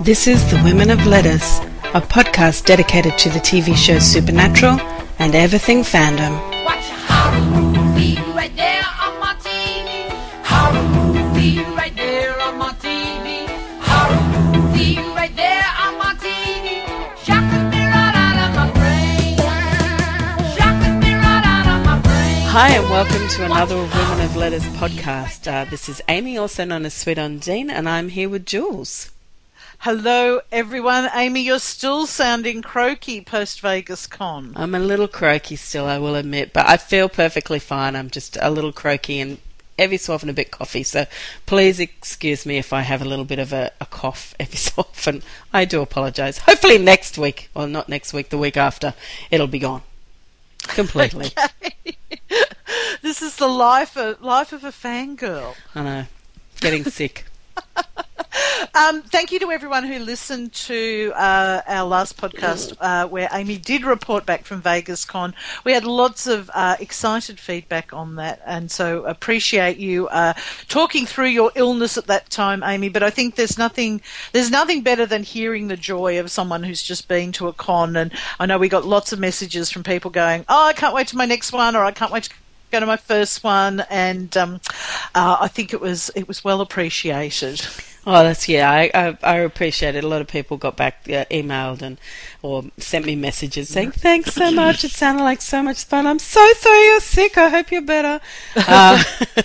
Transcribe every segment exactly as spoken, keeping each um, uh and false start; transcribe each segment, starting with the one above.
This is The Women of Letters, a podcast dedicated to the T V show Supernatural and everything fandom. Watch a horror movie right there on my T V. Horror movie right there on my T V. Horror movie right there on my T V. Shocking me right out of my brain. Shocking me right out of my brain. Hi and welcome to another Women of Letters podcast. Uh, this is Amy, also known as Sweet Undine, and I'm here with Jules. Hello, everyone. Amy, you're still sounding croaky post-Vegas Con. I'm a little croaky still, I will admit, but I feel perfectly fine. I'm just a little croaky and every so often a bit coughy, so please excuse me if I have a little bit of a, a cough every so often. I do apologise. Hopefully next week, or not next week, the week after, it'll be gone completely. Okay. This is the life of, life of a fangirl. I know, getting sick. Um, thank you to everyone who listened to uh, our last podcast uh, where Amy did report back from Vegas Con. We had lots of uh, excited feedback on that, and so appreciate you uh, talking through your illness at that time, Amy. But I think there's nothing there's nothing better than hearing the joy of someone who's just been to a con. And I know we got lots of messages from people going, "Oh, I can't wait to my next one," or "I can't wait to go to my first one," and um, uh, I think it was it was well appreciated. Oh, that's yeah. I, I I appreciate it. A lot of people got back, uh, emailed and or sent me messages saying thanks so much. It sounded like so much fun. I'm so sorry you're sick. I hope you're better. Uh,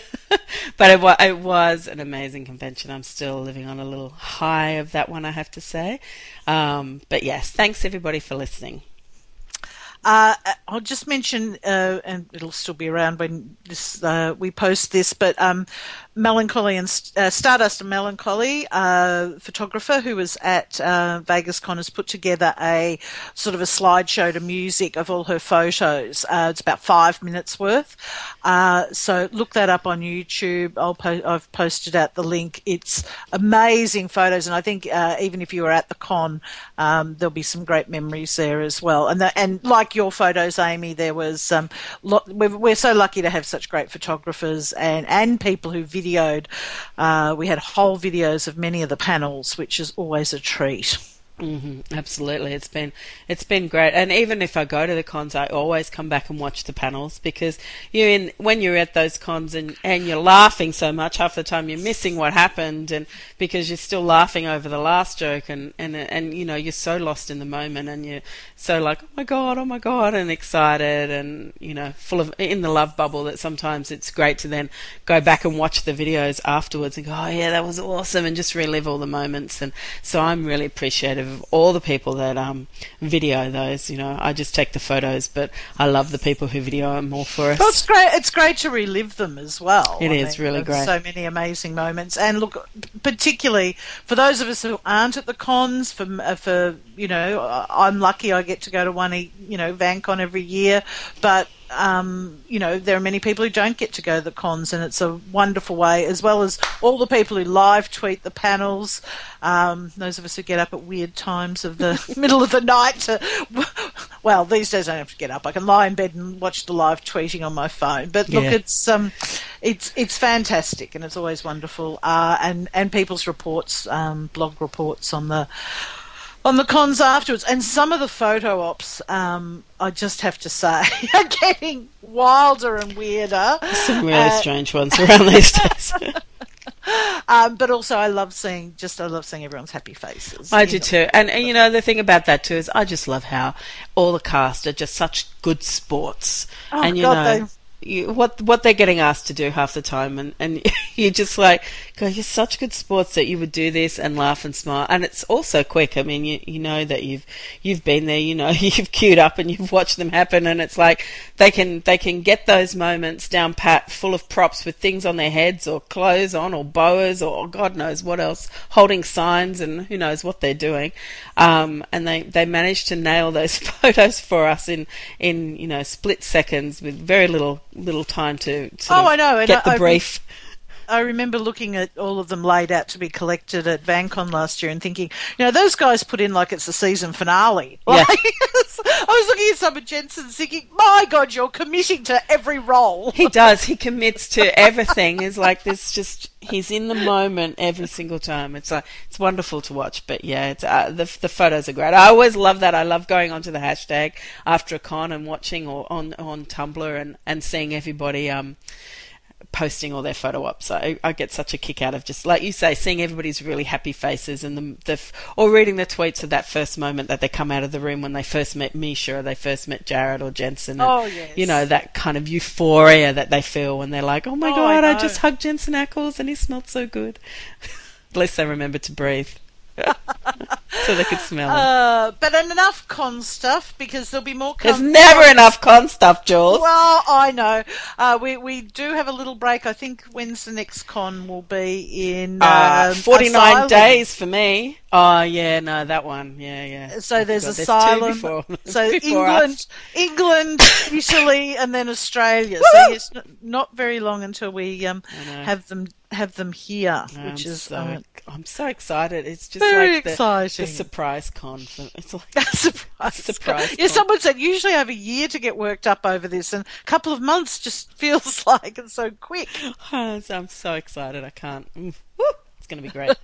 but it, wa- it was an amazing convention. I'm still living on a little high of that one, I have to say. Um, but yes, thanks everybody for listening. Uh, I'll just mention, uh, and it'll still be around when this uh, we post this, but um, Melancholy and uh, Stardust and Melancholy, uh, photographer who was at uh, Vegas Con, has put together a sort of a slideshow to music of all her photos. Uh, it's about five minutes worth. Uh, so look that up on YouTube. I'll po- I've posted out the link. It's amazing photos, and I think uh, even if you were at the con, um, there'll be some great memories there as well. And the, and like your photos, Amy, there was um, lot, we're, we're so lucky to have such great photographers and, and people who videoed. Uh, we had whole videos of many of the panels, which is always a treat. Mm-hmm, absolutely, it's been it's been great, and even if I go to the cons, I always come back and watch the panels because you in when you're at those cons and, and you're laughing so much, half the time you're missing what happened, and because you're still laughing over the last joke, and and and you know you're so lost in the moment, and you're so like oh my god, oh my god, and excited, and you know full of in the love bubble that sometimes it's great to then go back and watch the videos afterwards and go oh yeah that was awesome and just relive all the moments, and so I'm really appreciative of all the people that um video those. You know, I just take the photos, but I love the people who video them all for us. Well, it's great. It's great to relive them as well. It I is mean, really great. So many amazing moments, and look, particularly for those of us who aren't at the cons. For for you know, I'm lucky I get to go to one. You know, VanCon every year, but. Um, you know, there are many people who don't get to go to the cons, and it's a wonderful way, as well as all the people who live tweet the panels, um, those of us who get up at weird times of the middle of the night to, well, these days I don't have to get up. I can lie in bed and watch the live tweeting on my phone. But look, Yeah. it's um, it's it's fantastic, and it's always wonderful. Uh, and, and people's reports, um, blog reports on the on the cons afterwards, and some of the photo ops, um, I just have to say, are getting wilder and weirder. Some really Uh, strange ones around these days. um, but also, I love seeing just I love seeing everyone's happy faces. I you do know. too, and, and you know the thing about that too is I just love how all the cast are just such good sports, Oh, and you God, know. they- You, what what they're getting asked to do half the time, and, and you're just like, God, you're such good sports that you would do this and laugh and smile, and it's also quick. I mean, you you know that you've you've been there, you know, you've queued up and you've watched them happen, and it's like they can they can get those moments down pat, full of props with things on their heads or clothes on or boas or God knows what else, holding signs and who knows what they're doing, um, and they they managed to nail those photos for us in in you know split seconds with very little. little time to sort Oh, of I know. And get I, the brief. I remember looking at all of them laid out to be collected at VanCon last year and thinking, you know, those guys put in like it's the season finale. Yeah. Like, I was looking at some of Jensen's thinking, my God, you're committing to every role. He does. He commits to everything. It's like this. Just he's in the moment every single time. It's like it's wonderful to watch. But yeah, it's, uh, the the photos are great. I always love that. I love going onto the hashtag after a con and watching or on on Tumblr and, and seeing everybody um posting all their photo ops. I, I get such a kick out of just like you say, seeing everybody's really happy faces and the, the or reading the tweets of that first moment that they come out of the room when they first met Misha or they first met Jared or Jensen. And, oh yes, you know, that kind of euphoria that they feel when they're like, oh my Oh, God, I I, know. just hugged Jensen Ackles and he smelled so good. At least they remember to breathe. So they could smell him. Uh, but enough con stuff because there'll be more con. There's never enough con stuff, Jules. Well, I know. Uh, we we do have a little break. I think when's the next con will be in Uh, um, forty-nine Asylum. days for me. Oh, yeah, no, that one. Yeah, yeah. So I there's forgot. Asylum. There's two before, so before England, us. England, Italy, and then Australia. So yes, n- not very long until we um, I know. have them have them here, I'm which is so, uh, I'm so excited. It's just very like the, exciting. the surprise con. For, it's like a surprise. Surprise Yeah, con. someone said usually I have a year to get worked up over this, and a couple of months just feels like it's so quick. I'm so excited. I can't. Mm. Woo, it's going to be great.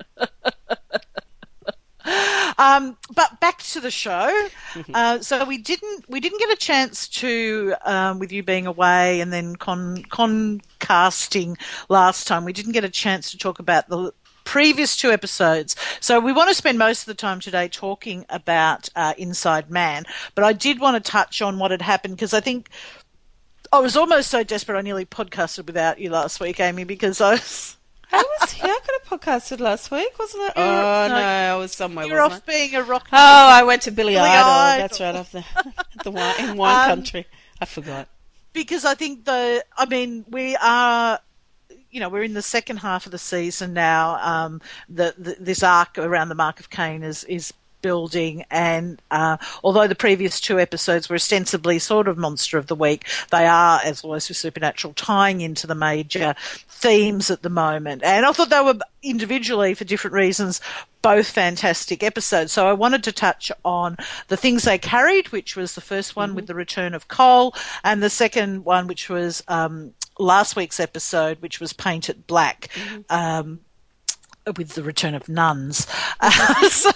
Um, but back to the show. Uh, so we didn't we didn't get a chance to, um, with you being away and then con con casting last time. We didn't get a chance to talk about the previous two episodes. So we want to spend most of the time today talking about uh, Inside Man. But I did want to touch on what had happened because I think I was almost so desperate I nearly podcasted without you last week, Amy, because I was. I was here. I could have podcasted last week, wasn't it? Oh, no, no, I was somewhere, You're wasn't off being a rock. I? Oh, I went to Billy, Billy Idol. Idol. That's right, off the, the wine, in wine Um, country. I forgot. Because I think the, I mean, we are, you know, we're in the second half of the season now. Um, the, the this arc around the Mark of Cain is is building, and uh, although the previous two episodes were ostensibly sort of Monster of the Week, they are, as always with Supernatural, tying into the major themes at the moment. And I thought they were individually, for different reasons, both fantastic episodes. So I wanted to touch on the things they carried, which was the first one mm-hmm. with the return of Cole, and the second one, which was um, last week's episode, which was Painted Black. Mm-hmm. Um, with the return of nuns. Uh, so,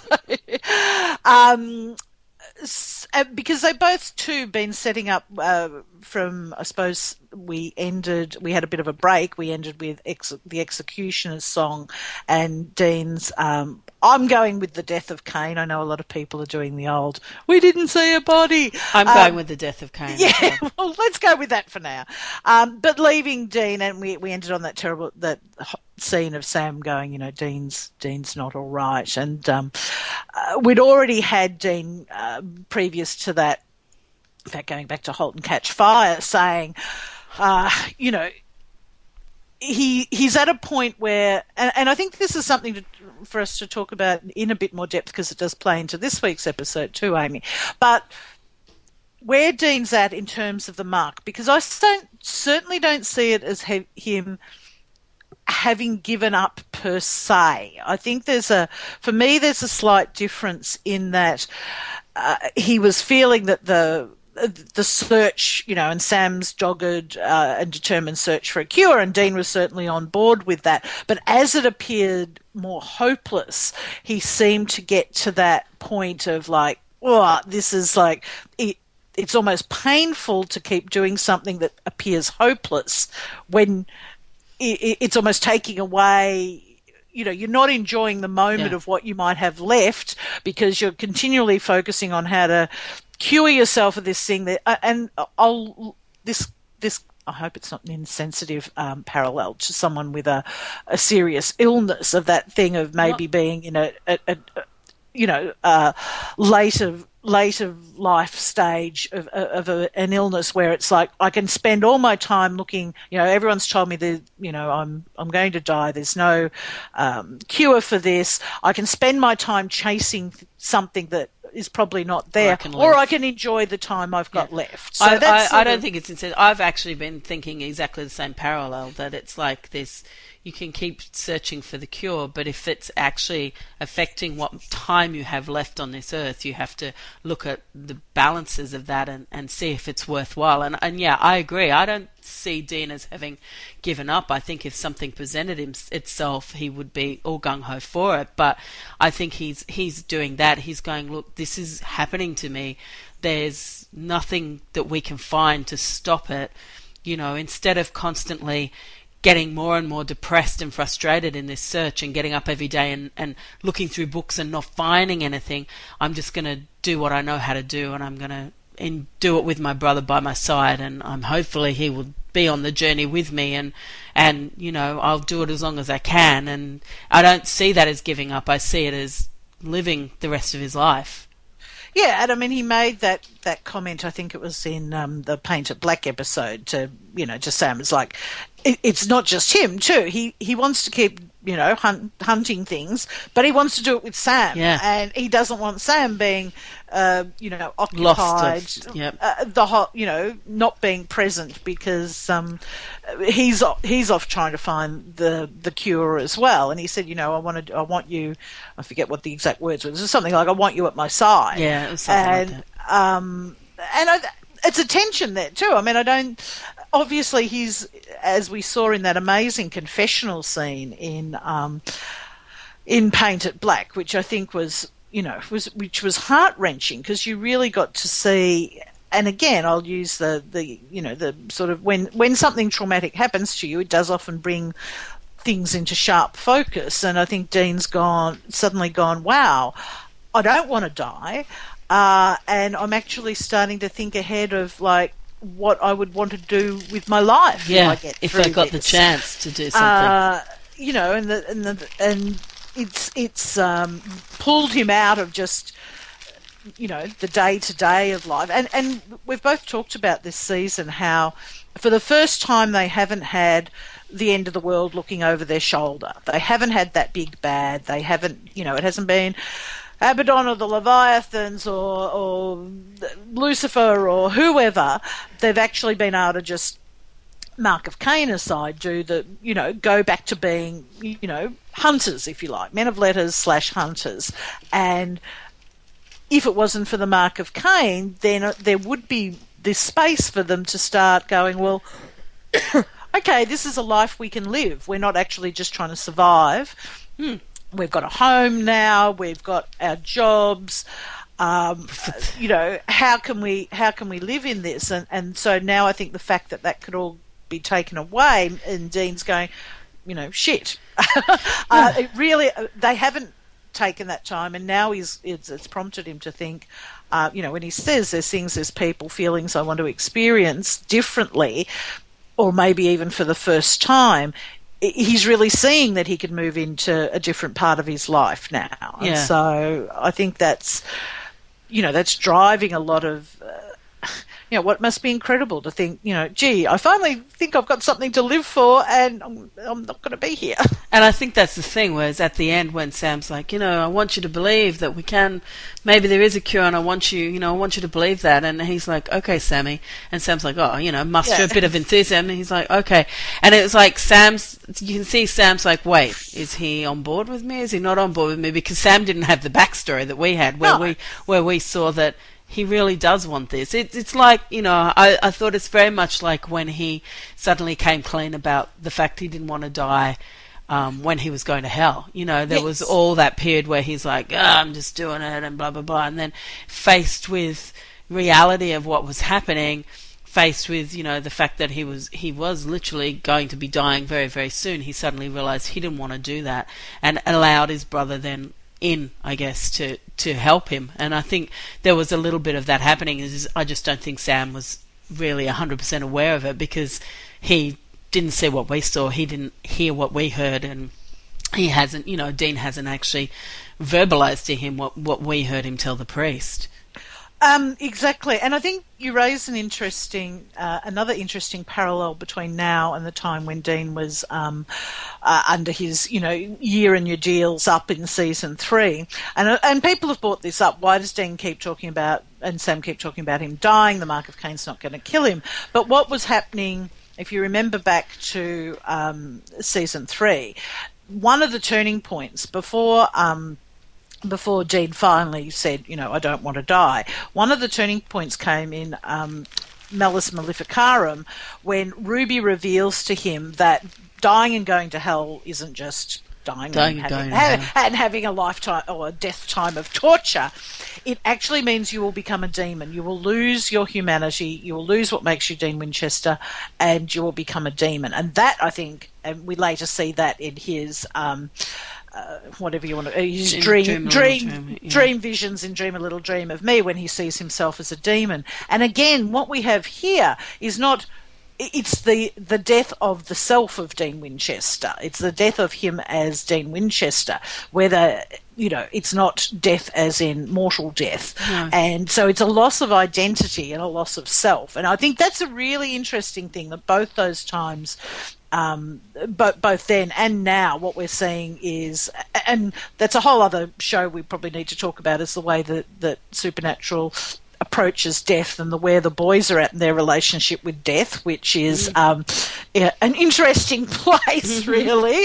um, s- uh, because they both too been setting up uh, from, I suppose we ended, we had a bit of a break. We ended with ex- the Executioner's song and Dean's, um, I'm going with the death of Cain. I know a lot of people are doing the old, we didn't see a body. I'm um, going with the death of Cain. Yeah, well, let's go with that for now. Um, but leaving Dean, and we, we ended on that terrible, that scene of Sam going, you know, Dean's Dean's not all right. And um, uh, we'd already had Dean, uh, previous to that, in fact, going back to Halt and Catch Fire, saying, uh, you know, he he's at a point where, and, and I think this is something to, for us to talk about in a bit more depth because it does play into this week's episode too, Amy. But where Dean's at in terms of the mark, because I don't, certainly don't see it as he, him having given up per se. I think there's a, for me, there's a slight difference in that uh, he was feeling that the the search, you know, and Sam's dogged uh, and determined search for a cure, and Dean was certainly on board with that. But as it appeared more hopeless, he seemed to get to that point of like, oh, this is like, it, it's almost painful to keep doing something that appears hopeless when it, it's almost taking away, you know, you're not enjoying the moment yeah. of what you might have left because you're continually focusing on how to cure yourself of this thing that, uh, and I'll, this, this, I hope it's not an insensitive um, parallel to someone with a, a serious illness of that thing of maybe what? being in a, a, a, a you know, uh, later, later life stage of, of a, an illness where it's like I can spend all my time looking, you know, everyone's told me that, you know, I'm I'm going to die. There's no um, cure for this. I can spend my time chasing something that is probably not there, I can or leave. I can enjoy the time I've got Yeah. left. So I, that's I, I sort don't of- think it's instead. I've actually been thinking exactly the same parallel, that it's like this, you can keep searching for the cure, but if it's actually affecting what time you have left on this earth, you have to look at the balances of that and, and see if it's worthwhile. And, and yeah, I agree. I don't see Dean as having given up. I think if something presented him, itself, he would be all gung-ho for it. But I think he's he's doing that. He's going, look, this is happening to me. There's nothing that we can find to stop it. You know, instead of constantly getting more and more depressed and frustrated in this search and getting up every day and, and looking through books and not finding anything, I'm just going to do what I know how to do, and I'm going to and do it with my brother by my side, and I'm hopefully he will be on the journey with me, and and you know, I'll do it as long as I can. And I don't see that as giving up. I see it as living the rest of his life. Yeah, and I mean, he made that, that comment, I think it was in um, the Paint It Black episode, to, you know, to Sam. It's like, it, it's not just him, too. He he wants to keep, you know, hunt, hunting things, but he wants to do it with Sam. Yeah. And he doesn't want Sam being, uh, you know, occupied, Lost of- yep. uh, the whole, you know, not being present, because um, he's he's off trying to find the the cure as well. And he said, you know, I want to, I want you, I forget what the exact words were. It was something like, I want you at my side. Yeah, it was something and, like that. Um, and I, it's a tension there too. I mean, I don't. Obviously, he's, as we saw in that amazing confessional scene in um, in Paint It Black, which I think was, you know, was which was heart wrenching, because you really got to see. And again, I'll use the, the you know the sort of when when something traumatic happens to you, it does often bring things into sharp focus. And I think Dean's gone suddenly gone, wow, I don't want to die. Uh, and I'm actually starting to think ahead of, like, what I would want to do with my life. Yeah, if I, get if through I got this. the chance to do something. Uh, you know, and the, and the, and it's it's um, pulled him out of just, you know, the day to day of life. And and we've both talked about this season how, for the first time, they haven't had the end of the world looking over their shoulder. They haven't had that big bad. They haven't, you know, it hasn't been Abaddon or the Leviathans or, or Lucifer or whoever. They've actually been able to just, Mark of Cain aside, do the, you know, go back to being, you know, hunters, if you like, men of letters slash hunters. And if it wasn't for the Mark of Cain, then there would be this space for them to start going, well, okay, this is a life we can live. We're not actually just trying to survive. Hmm. We've got a home now. We've got our jobs. Um, you know, how can we how can we live in this? And and so now I think the fact that that could all be taken away, and Dean's going, you know, shit. uh, it really, they haven't taken that time, and now he's it's, it's prompted him to think. Uh, you know, when he says there's things, there's people, feelings I want to experience differently, or maybe even for the first time, he's really seeing that he could move into a different part of his life now. Yeah. And so I think that's, you know, that's driving a lot of, uh, you know, what must be incredible to think, you know, gee, I finally think I've got something to live for, and I'm, I'm not going to be here. And I think that's the thing, whereas at the end when Sam's like, you know, I want you to believe that we can, maybe there is a cure, and I want you, you know, I want you to believe that. And he's like, okay, Sammy. And Sam's like, oh, you know, muster Yeah. a bit of enthusiasm. And he's like, okay. And it was like Sam's, you can see Sam's like, wait, is he on board with me? Is he not on board with me? Because Sam didn't have the backstory that we had, where No. we where we saw that he really does want this. It, it's like, you know, I, I thought it's very much like when he suddenly came clean about the fact he didn't want to die um, when he was going to hell. You know, there Yes. was all that period where he's like, ah, I'm just doing it and blah, blah, blah. And then faced with reality of what was happening, faced with, you know, the fact that he was he was literally going to be dying very, very soon, he suddenly realized he didn't want to do that, and allowed his brother then in, I guess, to, to help him. And I think there was a little bit of that happening. Is I just don't think Sam was really one hundred percent aware of it, because he didn't see what we saw, he didn't hear what we heard, and he hasn't, you know, Dean hasn't actually verbalized to him what, what we heard him tell the priest. Um, exactly, and I think you raise an interesting, uh, another interesting parallel between now and the time when Dean was um, uh, under his, you know, year and your deals up in season three, and uh, and people have brought this up. Why does Dean keep talking about, and Sam keep talking about him dying? The Mark of Cain's not going to kill him, but what was happening? If you remember back to um, season three, one of the turning points before. Um, Before Dean finally said, you know, I don't want to die. One of the turning points came in um, Malleus Maleficarum when Ruby reveals to him that dying and going to hell isn't just dying, Dying and, and having, going to ha- and having a lifetime or a death time of torture. It actually means you will become a demon. You will lose your humanity. You will lose what makes you Dean Winchester, and you will become a demon. And that, I think, and we later see that in his... Um, Uh, whatever you want to, his dream, dream, dream, dream, yeah. dream visions in Dream a Little Dream of Me when he sees himself as a demon. And again, what we have here is not, it's the, the death of the self of Dean Winchester. It's the death of him as Dean Winchester, whether, you know, it's not death as in mortal death. No. And so it's a loss of identity and a loss of self. And I think that's a really interesting thing that both those times Um, but both then and now, what we're seeing is, and that's a whole other show we probably need to talk about, is the way that, that Supernatural approaches death and the where the boys are at in their relationship with death, which is um, yeah, an interesting place, really.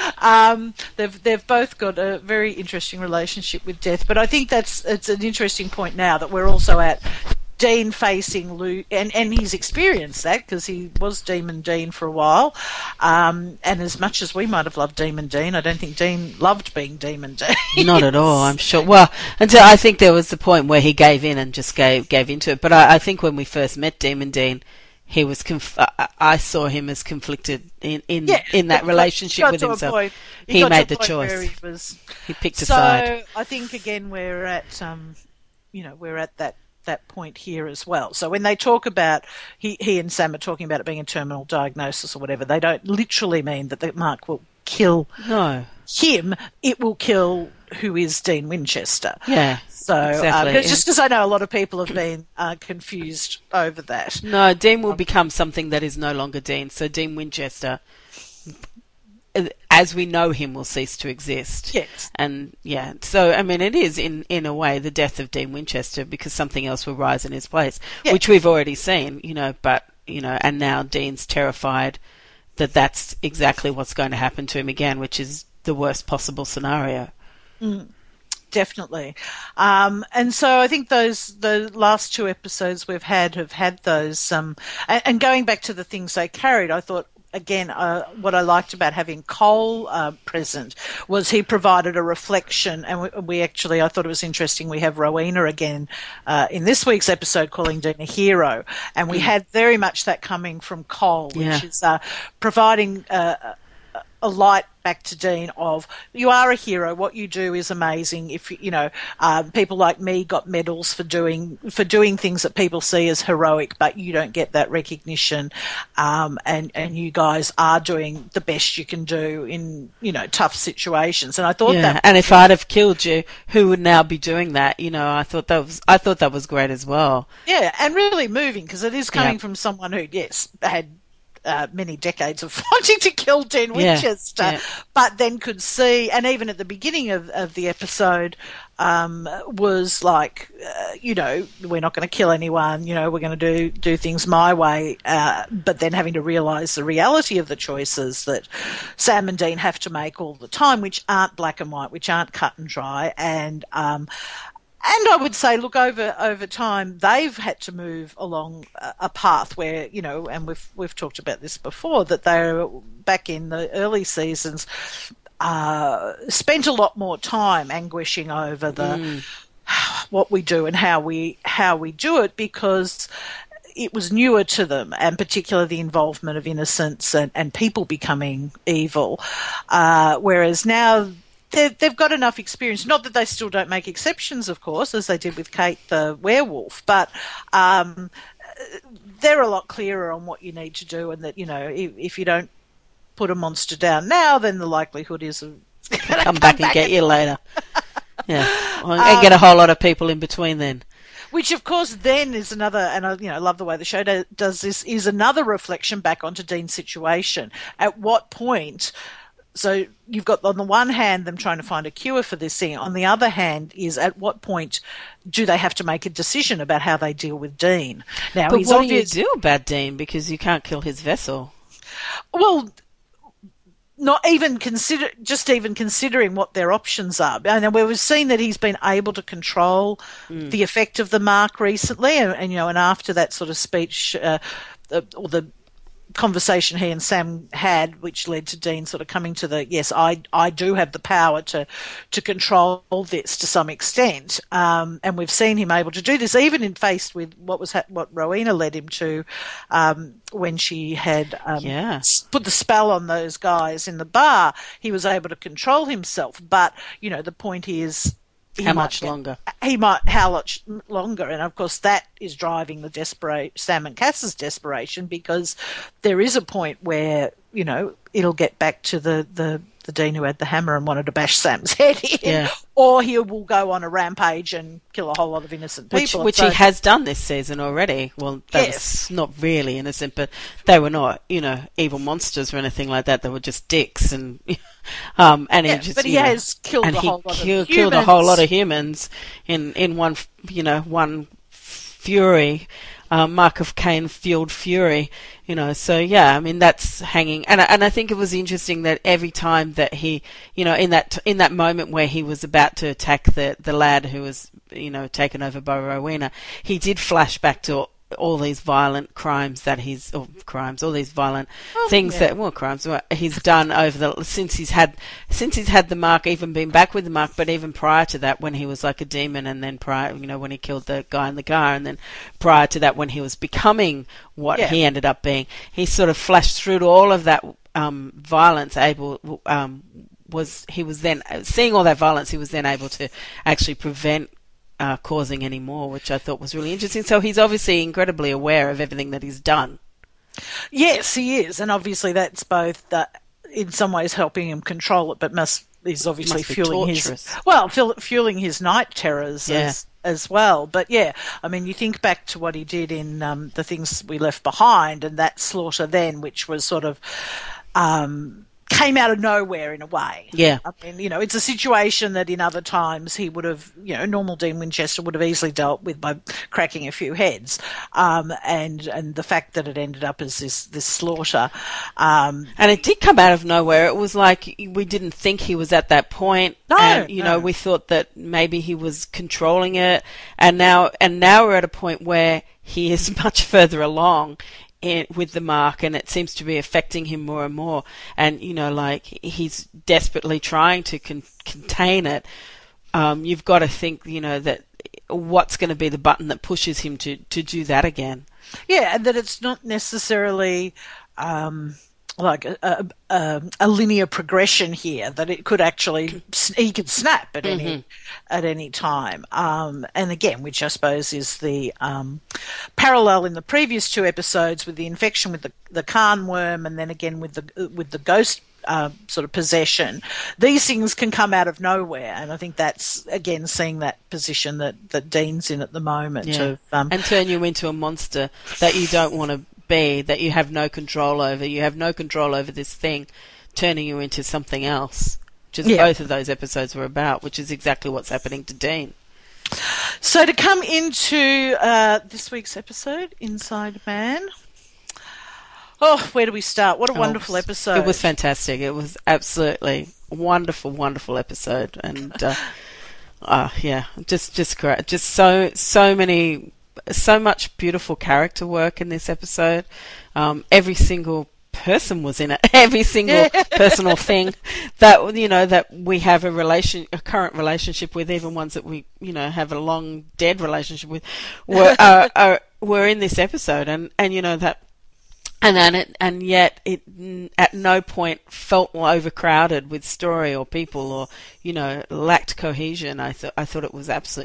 um, they've they've both got a very interesting relationship with death, but I think that's it's an interesting point now that we're also at. Dean facing Lou, and, and he's experienced that because he was Demon Dean for a while. Um, and as much as we might have loved Demon Dean, I don't think Dean loved being Demon Dean. Not at all, I'm sure. Well, until I think there was the point where he gave in and just gave gave into it. But I, I think when we first met Demon Dean, he was conf- I, I saw him as conflicted in in, Yeah, in that got- relationship got with to a himself. point- He got to made a the point choice. where He, was, He picked a so side. I think again we're at um, you know we're at that. that point here as well. So when they talk about, he, he and Sam are talking about it being a terminal diagnosis or whatever, they don't literally mean that the mark will kill No. him, it will kill who is Dean Winchester. Yeah. So, exactly. um, Yeah. just because I know a lot of people have been uh, confused over that. No, Dean will become something that is no longer Dean. So Dean Winchester, as we know him, will cease to exist. Yes. And yeah, so I mean, it is in, in a way the death of Dean Winchester because something else will rise in his place, Yeah. which we've already seen, you know, but, you know, and now Dean's terrified that that's exactly what's going to happen to him again, which is the worst possible scenario. Mm. Definitely. Um, and so I think those the last two episodes we've had have had those. Um, and, and going back to the things they carried, I thought, again, uh, what I liked about having Cole uh, present was he provided a reflection. And we, we actually, I thought it was interesting, we have Rowena again uh, in this week's episode calling Dean a hero. And we had very much that coming from Cole, which Yeah. is uh, providing uh, a light back to Dean of, you are a hero, what you do is amazing. If you know, uh, people like me got medals for doing for doing things that people see as heroic, but you don't get that recognition, um, and and you guys are doing the best you can do in, you know, tough situations. And I thought Yeah, that, and if I'd have killed you, who would now be doing that? You know, I thought that was I thought that was great as well. yeah, and really moving because it is coming Yeah. from someone who, yes, had Uh, many decades of wanting to kill Dean Yeah, Winchester, yeah. but then could see, and even at the beginning of, of the episode, um, was like, uh, you know, we're not going to kill anyone, you know, we're going to do, do things my way, uh, but then having to realise the reality of the choices that Sam and Dean have to make all the time, which aren't black and white, which aren't cut and dry, and um, And I would say, look, over over time, they've had to move along a, a path where, you know, and we've we've talked about this before, that they're back in the early seasons, uh, spent a lot more time anguishing over the Mm. what we do and how we how we do it because it was newer to them, and particularly the involvement of innocents and, and people becoming evil. Uh, whereas now they've, they've got enough experience. Not that they still don't make exceptions, of course, as they did with Kate the werewolf, but um, they're a lot clearer on what you need to do, and that, you know, if, if you don't put a monster down now, then the likelihood is of Come back and get you later. Yeah, and get a whole lot of people in between then. Which, of course, then is another, and I, you know, love the way the show do, does this, is another reflection back onto Dean's situation. At what point, so you've got on the one hand them trying to find a cure for this thing. On the other hand is at what point do they have to make a decision about how they deal with Dean? Now, But he's what obvious, do you do about Dean? Because you can't kill his vessel. well, not even consider, just even considering what their options are. I know we've seen that he's been able to control mm. the effect of the mark recently, and, and you know, and after that sort of speech, uh, the, or the conversation he and Sam had, which led to Dean sort of coming to the yes, I I do have the power to to control this to some extent, um, and we've seen him able to do this even in faced with what was ha- what Rowena led him to um, when she had um, yeah. put the spell on those guys in the bar. He was able to control himself, but you know the point is. He How might, much longer? He might, how much longer? And of course, that is driving the desperate Sam and Cass's desperation, because there is a point where you know it'll get back to the the, the Dean who had the hammer and wanted to bash Sam's head in, yeah. or he will go on a rampage and kill a whole lot of innocent people. Which, which so, he has done this season already. Well, they yes. were not really innocent, but they were not, you know, evil monsters or anything like that. They were just dicks, and um, and yeah, he just, but he you know, has killed and a he whole lot kill, of killed humans. a whole lot of humans in in one, you know, one fury. Uh, Mark of Cain fueled fury, you know. So yeah, I mean that's hanging, and and I think it was interesting that every time that he, you know, in that in that moment where he was about to attack the the lad who was, you know, taken over by Rowena, he did flash back to all these violent crimes that he's, or crimes, all these violent oh, things yeah. that, well, crimes he's done over the, since he's had, since he's had the mark, even been back with the mark, but even prior to that when he was like a demon, and then prior, you know, when he killed the guy in the car, and then prior to that when he was becoming what yeah. he ended up being, he sort of flashed through to all of that um, violence, able, um, was, he was then, seeing all that violence, he was then able to actually prevent Uh, causing any more, which I thought was really interesting. So he's obviously incredibly aware of everything that he's done. Yes, he is, and obviously that's both uh, in some ways helping him control it, but must is obviously must fueling torturous. his well, fueling his night terrors yeah. as as well. But yeah, I mean, you think back to what he did in um, The Things We Left Behind, and that slaughter then, which was sort of. Um, came out of nowhere in a way. Yeah. I mean, you know, it's a situation that in other times he would have, you know, normal Dean Winchester would have easily dealt with by cracking a few heads. Um, and, and the fact that it ended up as this, this slaughter. Um, and it did come out of nowhere. It was like we didn't think he was at that point. No, and, you no. know, we thought that maybe he was controlling it. And now, and now we're at a point where he is much further along In, with the mark, and it seems to be affecting him more and more, and you know, like he's desperately trying to con- contain it. Um, you've got to think, you know, that what's going to be the button that pushes him to, to do that again. Yeah, and that it's not necessarily um, like a, a, a, a linear progression here, that it could actually, he could snap at mm-hmm. any at any time. Um, and again, which I suppose is the um, parallel in the previous two episodes with the infection with the, the Khan worm, and then again with the with the ghost uh, sort of possession. These things can come out of nowhere, and I think that's, again, seeing that position that, that Dean's in at the moment. Yeah. Of, um, and turn you into a monster that you don't want to be, that you have no control over. You have no control over this thing turning you into something else, which is yeah. both of those episodes were about, which is exactly what's happening to Dean. So to come into uh, this week's episode, Inside Man. Oh, where do we start? What a wonderful oh, episode. It was fantastic. It was absolutely wonderful, wonderful episode. And, uh, uh, yeah, just, just great. Just so, so many... so much beautiful character work in this episode. Um, every single person was in it. Every single personal thing that, you know, that we have a relation, a current relationship with, even ones that we, you know, have a long dead relationship with, were are, are, were in this episode. And, and you know that, and then it, and yet it at no point felt overcrowded with story or people, or, you know, lacked cohesion. I thought I thought it was absolutely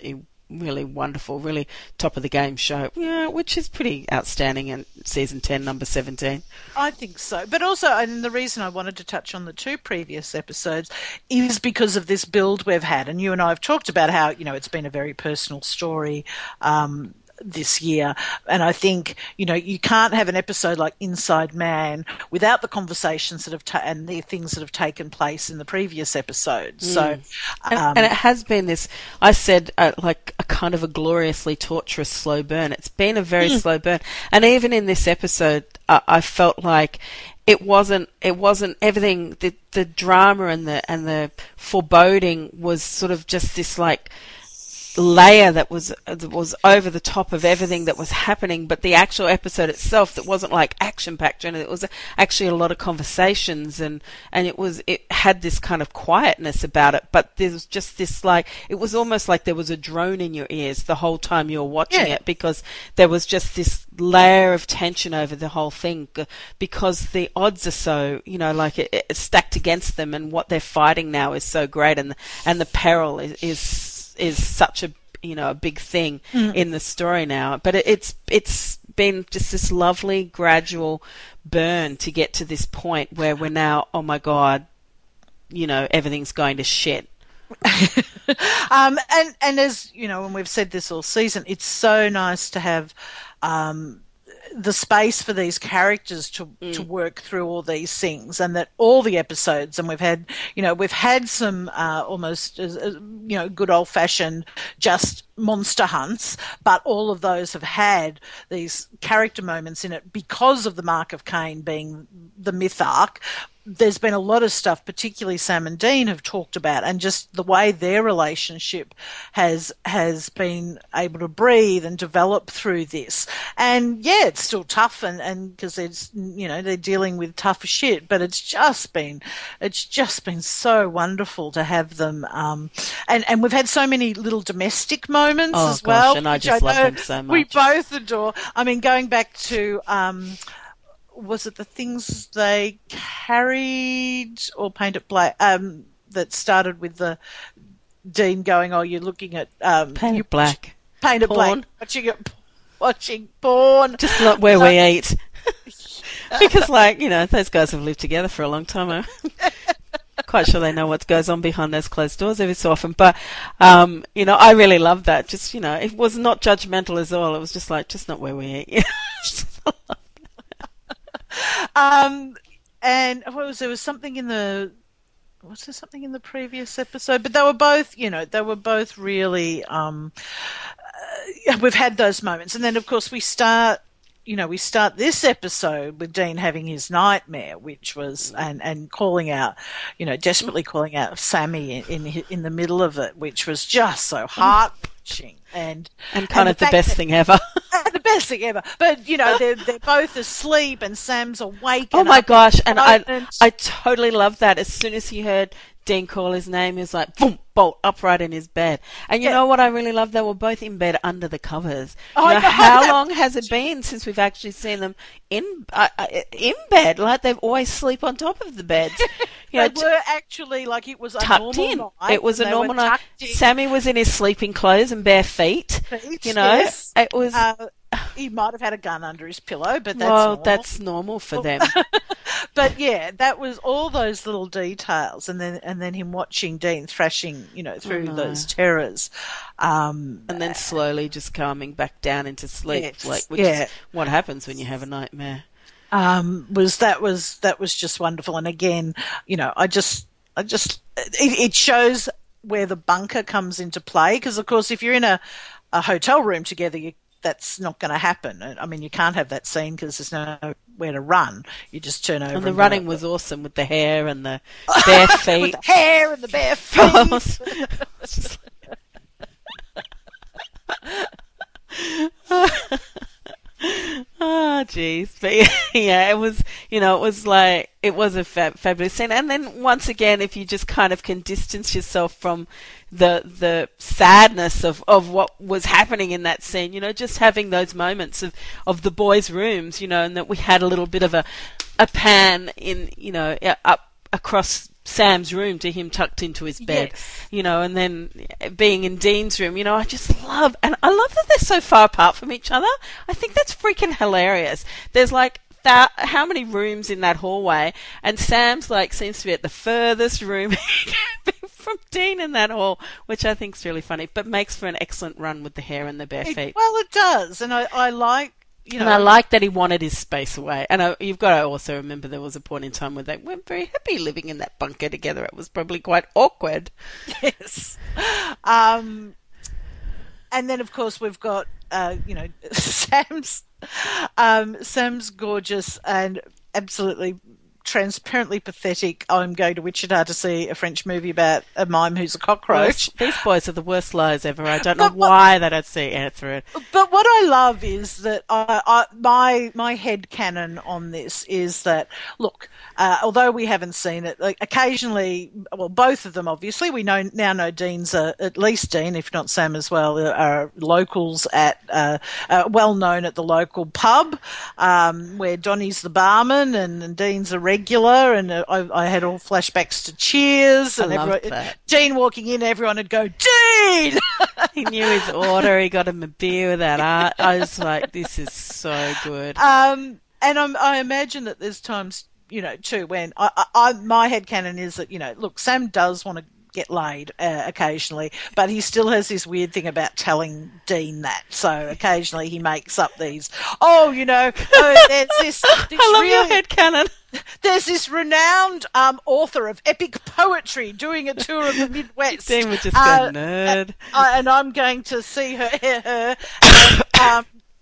really wonderful, really top of the game show. Yeah, which is pretty outstanding in season ten, number seventeen. I think so. But also, and the reason I wanted to touch on the two previous episodes is because of this build we've had. And you and I have talked about how, you know, it's been a very personal story um, this year. And I think, you know, you can't have an episode like Inside Man without the conversations that have ta- and the things that have taken place in the previous episodes. Mm. So, and, um, and it has been this, I said, uh, like a kind of a gloriously torturous slow burn. It's been a very mm. slow burn. And even in this episode, uh, I felt like it wasn't, it wasn't everything, the, the drama and the, and the foreboding was sort of just this like, layer that was that was over the top of everything that was happening, but the actual episode itself, that wasn't like action packed, and it was actually a lot of conversations, and and it was it had this kind of quietness about it, but there was just this like, it was almost like there was a drone in your ears the whole time you were watching yeah. it, because there was just this layer of tension over the whole thing, because the odds are so, you know, like it, it's stacked against them, and what they're fighting now is so great, and and the peril is, is is such a, you know, a big thing mm. in the story now. But it, it's it's been just this lovely gradual burn to get to this point where we're now, oh my God, you know, everything's going to shit. um, and and as you know, and we've said this all season, it's so nice to have um, the space for these characters to mm. to work through all these things, and that all the episodes, and we've had, you know, we've had some uh, almost, uh, you know, good old fashioned just monster hunts, but all of those have had these character moments in it because of the Mark of Cain being the myth arc. There's been a lot of stuff, particularly Sam and Dean have talked about, and just the way their relationship has has been able to breathe and develop through this. And yeah, it's still tough, and and because it's, you know, they're dealing with tough shit, but it's just been it's just been so wonderful to have them. Um, and and we've had so many little domestic moments oh, as gosh, well, and I just I love them so much. We both adore. I mean, going back to. Um, Was it the things they carried or paint it black? Um, that started with the Dean going, "Oh, you're looking at um, paint you it black, paint it porn. black, watching it, watching porn." Just not where so, we eat, because, like, you know, those guys have lived together for a long time. I'm quite sure they know what goes on behind those closed doors every so often. But um, you know, I really loved that. Just, you know, it was not judgmental at all. It was just like, just not where we eat. Um, and what was there was something in the was there something in the previous episode? But they were both, you know, they were both really. Um, uh, we've had those moments, and then of course we start. You know, we start this episode with Dean having his nightmare, which was and and calling out, you know, desperately calling out Sammy in in, in the middle of it, which was just so heart wrenching and and kind and of the, the best that, thing ever. the best thing ever. But you know, they're they're both asleep and Sam's awake. Oh and my gosh! And I I totally loved that. As soon as he heard Dean call his name, he was like, boom, bolt upright in his bed. And you yeah. know what I really love? They were both in bed under the covers. You oh, know, how that. long has it been since we've actually seen them in uh, in bed? Like, they've always sleep on top of the bed. You they know, were actually like it was a tucked normal in. night. It was a normal night. Sammy was in his sleeping clothes and bare feet. feet you know, yes. it was. Uh, he might have had a gun under his pillow, but that's well, normal. that's normal for them. But yeah, that was all those little details, and then and then him watching Dean thrashing, you know, through oh, no. those terrors, um, and then slowly just calming back down into sleep, yes, like which yeah. is what happens when you have a nightmare. Um, was that was that was just wonderful, and again, you know, I just I just it, it shows where the bunker comes into play, because of course, if you're in a a hotel room together, you that's not going to happen. I mean, you can't have that scene because there's nowhere to run. You just turn over. And the and running go. was awesome with the hair and the bare feet. With the hair and the bare feet. Oh, jeez. But yeah, it was, you know, it was like, it was a fab- fabulous scene. And then once again, if you just kind of can distance yourself from the the sadness of, of what was happening in that scene, you know, just having those moments of, of the boys' rooms, you know, and that we had a little bit of a, a pan in, you know, up across Sam's room to him tucked into his bed, Yes. you know, and then being in Dean's room, you know, I just love, and I love that they're so far apart from each other. I think that's freaking hilarious. There's like that, how many rooms in that hallway, and Sam's like seems to be at the furthest room from Dean in that hall, which I think is really funny, but makes for an excellent run with the hair and the bare It- feet. well, it does, and I, I like, you know, And I like that he wanted his space away. And I, you've got to also remember there was a point in time where they weren't very happy living in that bunker together. It was probably quite awkward. yes. Um, and then, of course, we've got, uh, you know, Sam's, um, Sam's gorgeous and absolutely transparently pathetic. I'm going to Wichita to see a French movie about a mime who's a cockroach. These boys are the worst liars ever. I don't know But what- why they don't see air through it. But what I love is that I, I, my my head canon on this is that, look, uh, although we haven't seen it, like occasionally, well, both of them obviously, we know now know Dean's uh, at least Dean, if not Sam as well, uh, are locals at uh, uh, well known at the local pub um, where Donnie's the barman and, and Dean's a regular, and uh, I, I had all flashbacks to Cheers, I and loved everyone, that. Dean walking in, everyone would go Dean. He knew his order. He got him a beer with that art. I was like, this is so good. Um, and I'm, I imagine that there's times, you know, too, when I, I, I my headcanon is that, you know, look, Sam does want to get laid uh, occasionally, but he still has this weird thing about telling Dean that. So occasionally he makes up these, oh, you know, oh, there's this, this I love your really, headcanon. there's this renowned um, author of epic poetry doing a tour of the Midwest. Dean would just Uh, go, nerd. I, and I'm going to see her, her and, um,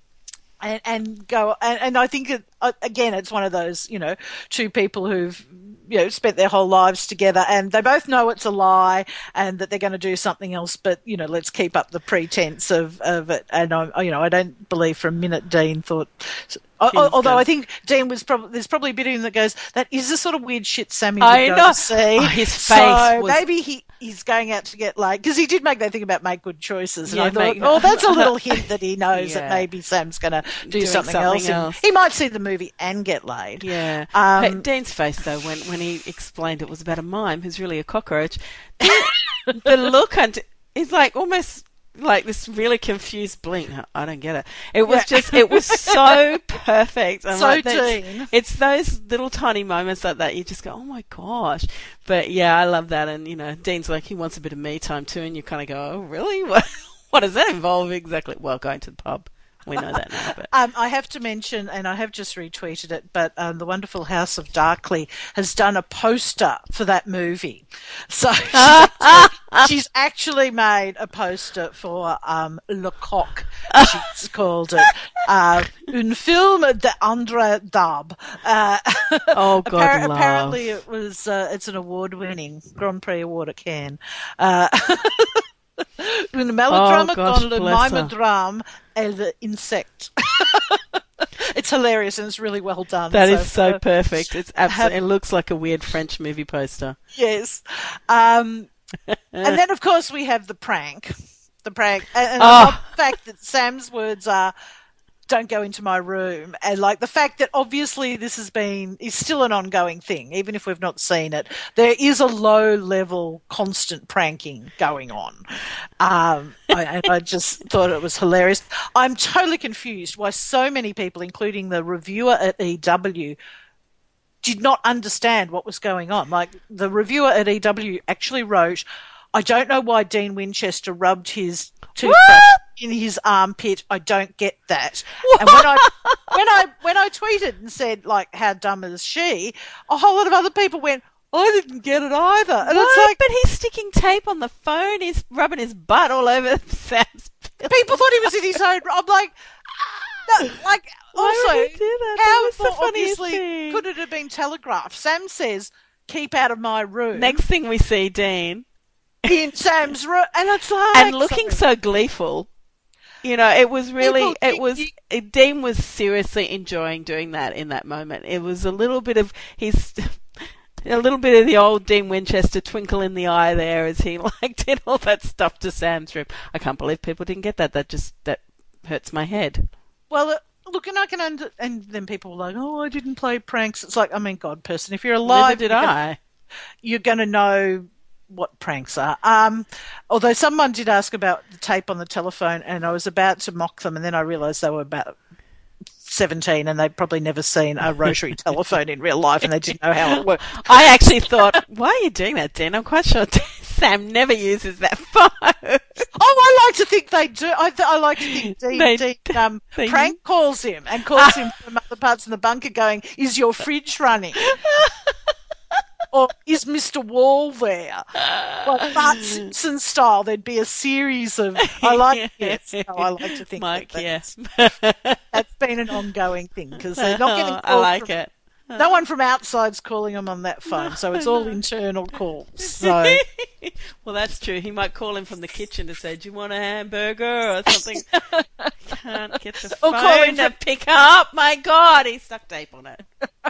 and, and go. And, and I think it, uh, again, it's one of those, you know, two people who've, you know, spent their whole lives together, and they both know it's a lie and that they're going to do something else. But you know, let's keep up the pretense of, of it. And I, you know, I don't believe for a minute Dean thought. al- Although gonna- I think Dean was probably there's probably a bit of him that goes, that is the sort of weird shit Sammy would I go know. to see. Oh, his So face was- maybe he he's going out to get laid, because he did make that thing about make good choices, and Yeah, I thought, make- oh, that's a little hint that he knows Yeah. that maybe Sam's going to do Doing something, something else. and else. He might see the movie and get laid. Yeah. Um, Hey, Dean's face, though, when, when he explained it was about a mime who's really a cockroach, the, the look on is like almost like this really confused blink. I don't get it. It was Yeah. just, it was so perfect. I'm So like, that's- Dean. It's those little tiny moments like that you just go, oh my gosh. But yeah, I love that. And, you know, Dean's like, he wants a bit of me time too. And you kind of go, oh, really? What, what does that involve exactly? Well, going to the pub. We know that now. But Um, I have to mention, and I have just retweeted it, but um, the wonderful House of Darkley has done a poster for that movie. So she's, actually, she's actually made a poster for um, Le Coq, she's called it. Uh, Un film de André Dab. Uh, Oh, God, appar- love. apparently it was, uh, it's an award-winning Grand Prix award at Cannes. Uh, Un melodrame Oh, gosh, dans le bless her. même drame et l'insecte. It's hilarious and it's really well done. that is so uh, perfect. It's absolutely, have- it looks like a weird French movie poster. Yes. Um, and then, of course, we have the prank. The prank. And, and Oh. I love the fact that Sam's words are, don't go into my room. And like the fact that obviously this has been, is still an ongoing thing, even if we've not seen it. There is a low level constant pranking going on. Um, I, and I just thought it was hilarious. I'm totally confused why so many people, including the reviewer at E W, did not understand what was going on. Like the reviewer at E W actually wrote, I don't know why Dean Winchester rubbed his toothbrush in his armpit. I don't get that. And when I when I when I tweeted and said like, how dumb is she? A whole lot of other people went, I didn't get it either. And What? it's like, But he's sticking tape on the phone. He's rubbing his butt all over Sam's pillow. people thought he was in his own. I'm like, no, like Why also, would he do that? That how was the well, funniest obviously thing. could it have been telegraphed? Sam says, "Keep out of my room." Next thing we see Dean in Sam's room, and it's like and looking so gleeful. You know, it was really, People it think was, you- it, Dean was seriously enjoying doing that in that moment. It was a little bit of, he's, a little bit of the old Dean Winchester twinkle in the eye there as he like did all that stuff to Sam's room. I can't believe people didn't get that. That just, that hurts my head. Well, uh, look, and I can under, and then people were like, "Oh, I didn't play pranks." It's like, I mean, God, person, if you're Neither alive, did you're gonna- I. you're going to know what pranks are. Um, although someone did ask about the tape on the telephone, and I was about to mock them, and then I realised they were about seventeen and they'd probably never seen a rotary telephone in real life, and they didn't know how it worked. I actually thought, why are you doing that, Dean? I'm quite sure Sam never uses that phone. Oh, I like to think they do. I, th- I like to think Dean, They- Dean um, they- prank calls him and calls him from other parts of the bunker going, is your fridge running? Or is Mister Wall there? Like Bart Simpson style, there'd be a series of. I like yes, no, I like to think Mike, that yes. that's, that's been an ongoing thing because they're not getting. I calls like from, it. No one from outside's calling them on that phone, so it's all internal calls. So Well, that's true. He might call him from the kitchen to say, do you want a hamburger or something? Can't get the Or call phone him to from- pick up. My God, he stuck tape on it.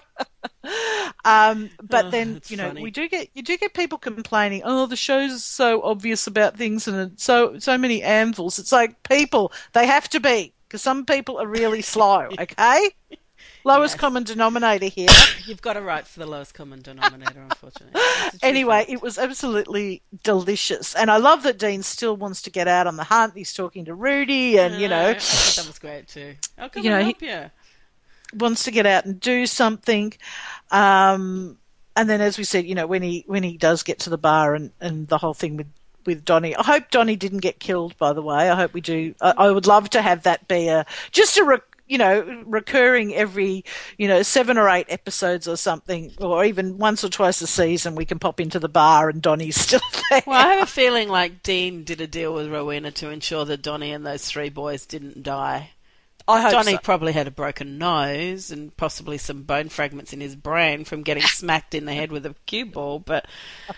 Um, but Oh, then that's you know funny. we do get you do get people complaining. Oh, the show's so obvious about things and it's so so many anvils. It's like people they have to be because some people are really slow. Okay, lowest Yes. common denominator here. You've got to write for the lowest common denominator, unfortunately. It's a true Anyway, fact. it was absolutely delicious, and I love that Dean still wants to get out on the hunt. He's talking to Rudy, and you I know I thought that was great too. I'll come You know, and he- help you. wants to get out and do something. Um, and then, as we said, you know, when he when he does get to the bar and, and the whole thing with, with Donnie, I hope Donnie didn't get killed. By the way, I hope we do. I, I would love to have that be a just a re, you know recurring every you know seven or eight episodes or something, or even once or twice a season. We can pop into the bar and Donnie's still there. Well, I have a feeling like Dean did a deal with Rowena to ensure that Donnie and those three boys didn't die. I hope Donnie so. probably had a broken nose and possibly some bone fragments in his brain from getting smacked in the head with a cue ball, but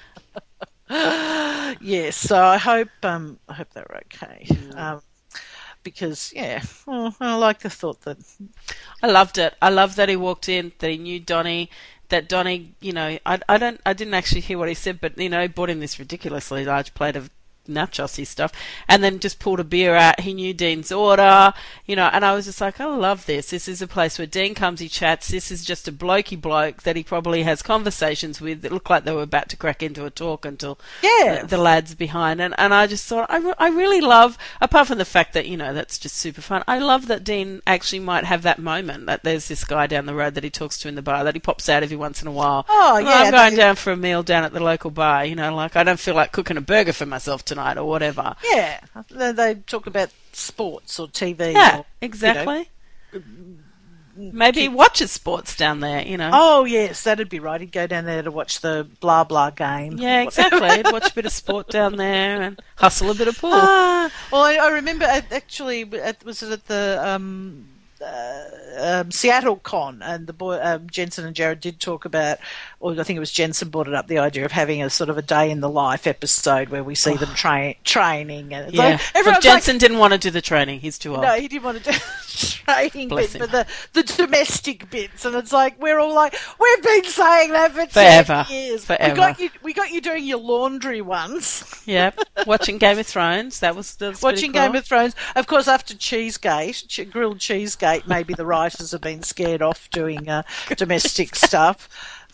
Yes, so I hope um, I hope they're okay. Um, because yeah, well, I like the thought that I loved it. I loved that he walked in, that he knew Donnie, that Donnie, you know, I, I don't, I didn't actually hear what he said, but you know, he bought him this ridiculously large plate of nachosy stuff, and then just pulled a beer out. He knew Dean's order, you know, and I was just like, I love this. This is a place where Dean comes, he chats. This is just a blokey bloke that he probably has conversations with that look like they were about to crack into a talk until Yeah. the, the lads behind. And, and I just thought, I, re- I really love, apart from the fact that, you know, that's just super fun, I love that Dean actually might have that moment that there's this guy down the road that he talks to in the bar, that he pops out every once in a while. Oh, yeah, I'm going they- down for a meal down at the local bar, you know, like I don't feel like cooking a burger for myself tonight or whatever. yeah, they, they talk about sports or T V. Yeah, or, exactly. Maybe he watches sports down there, you know. Oh yes, that'd be right. He'd go down there to watch the blah blah game. Yeah, exactly. He'd watch a bit of sport down there and hustle a bit of pool. Ah, well, I, I remember at, actually, at, was it at the um, uh, um, Seattle Con, and the boy um, Jensen and Jared did talk about, or I think it was Jensen brought it up, the idea of having a sort of a day in the life episode where we see them train training, and it's Yeah. like, Look, everyone's Jensen like, didn't want to do the training. He's too old. no, he didn't want to do training Bless bit, him. but the, the domestic bits, and it's like we're all like, we've been saying that for Forever. ten years. Forever. We got you, we got you doing your laundry once. Yeah. Watching Game of Thrones. That was, that was pretty Watching cool. Game of Thrones. Of course, after Cheesegate, ch- grilled Cheesegate, maybe the writers have been scared off doing uh, domestic stuff.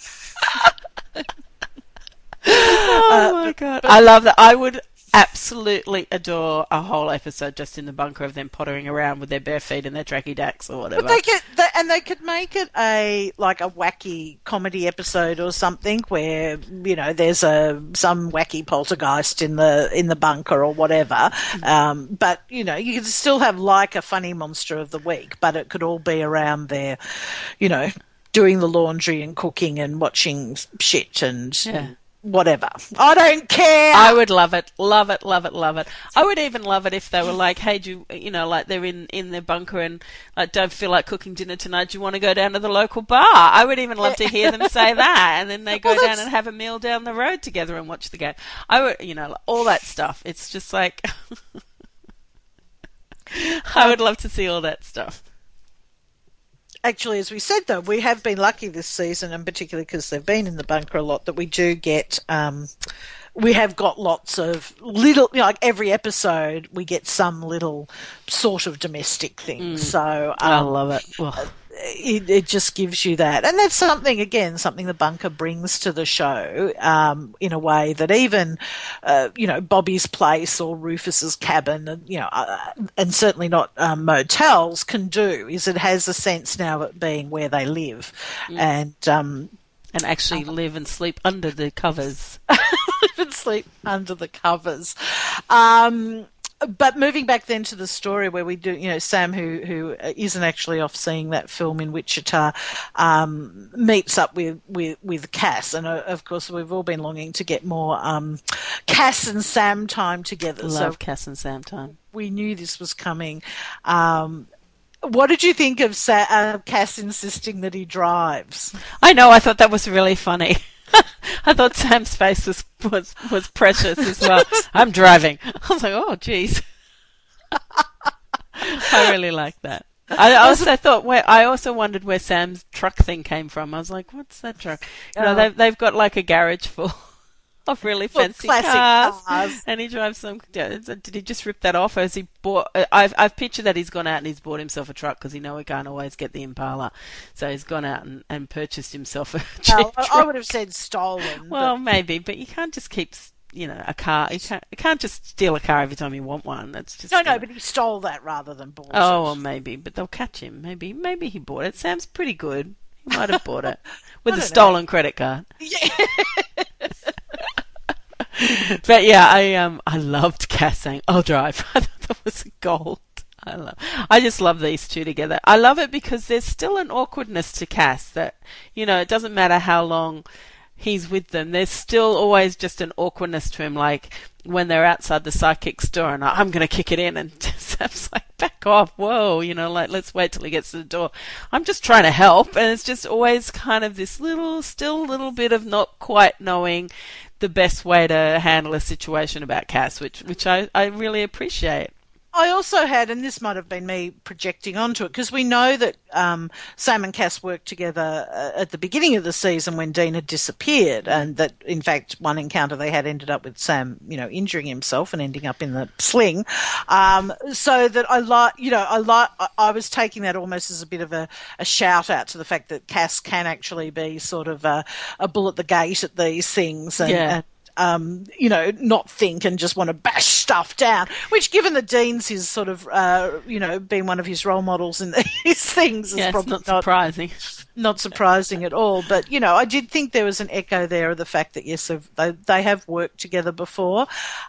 Oh my god! I love that. I would absolutely adore a whole episode just in the bunker of them pottering around with their bare feet and their tracky dacks or whatever. But they could, they, and they could make it a like a wacky comedy episode or something where you know there's a some wacky poltergeist in the in the bunker or whatever. Um, but you know you could still have like a funny monster of the week, but it could all be around their, you know, doing the laundry and cooking and watching shit and. Yeah. Whatever. I don't care. I would love it, love it, love it, love it. I would even love it if they were like, "Hey, do you, you know, like they're in, in their bunker and like don't feel like cooking dinner tonight. Do you want to go down to the local bar?" I would even love to hear them say that, and then they go Well, down that's- and have a meal down the road together and watch the game. I would, you know, all that stuff. It's just like I would love to see all that stuff. Actually, as we said, though, we have been lucky this season, and particularly because they've been in the bunker a lot, that we do get, um, we have got lots of little, you know, like every episode, we get some little sort of domestic thing. So, I um, love it. Ugh. it, it just gives you that. And that's something, again, something the Bunker brings to the show um, in a way that even, uh, you know, Bobby's Place or Rufus's Cabin, and, you know, uh, and certainly not um, motels can do, is it has a sense now of it being where they live. Mm. And... Um, and actually live and sleep under the covers. Live and sleep under the covers. Um... But moving back then to the story where we do, you know, Sam, who who isn't actually off seeing that film in Wichita, um, meets up with, with, with Cass. And, uh, of course, we've all been longing to get more um, Cass and Sam time together. Love so Cass and Sam time. We knew this was coming. Um, what did you think of Sa- uh, Cass insisting that he drives? I know, I thought that was really funny. I thought Sam's face was, was, was precious as well. I'm driving. I was like, oh, geez. I really like that. I also thought, where I also wondered where Sam's truck thing came from. I was like, what's that truck? You know, Oh. they've, they've got like a garage full of really Well, fancy classic cars, cars. and he drives some. Did he just rip that off, or has he bought? I've I've pictured that he's gone out and he's bought himself a truck because he know he can't always get the Impala, so he's gone out and, and purchased himself a cheap No, I, truck. I would have said stolen. Well, but maybe, but you can't just keep, you know, a car. You can't, you can't just steal a car every time you want one. That's just no, you no, know. but he stole that rather than bought Oh, it. well, maybe, but they'll catch him. Maybe, maybe he bought it. Sam's pretty good. He might have bought it with I a don't know. stolen credit card. Yeah. But yeah, I um, I loved Cass saying, "I'll drive." I thought that was gold. I love. I just love these two together. I love it because there's still an awkwardness to Cass that, you know, it doesn't matter how long he's with them. There's still always just an awkwardness to him, like when they're outside the psychic's door and I'm going to kick it in, and Sam's like, back off, whoa, you know, like, let's wait till he gets to the door. I'm just trying to help, and it's just always kind of this little, still little bit of not quite knowing the best way to handle a situation about Cass, which, which I, I really appreciate. I also had, and this might have been me projecting onto it, because we know that um, Sam and Cass worked together uh, at the beginning of the season when Dean had disappeared, and that, in fact, one encounter they had ended up with Sam, you know, injuring himself and ending up in the sling. Um, so that I like, you know, I like, I was taking that almost as a bit of a, a shout out to the fact that Cass can actually be sort of a, a bull at the gate at these things, and, Yeah. and Um, you know, not think and just want to bash stuff down, which given that Dean's his sort of, uh, you know, being one of his role models in these things is Yeah, it's probably not not, surprising. not surprising at all. But, you know, I did think there was an echo there of the fact that, yes, they've- they, they have worked together before.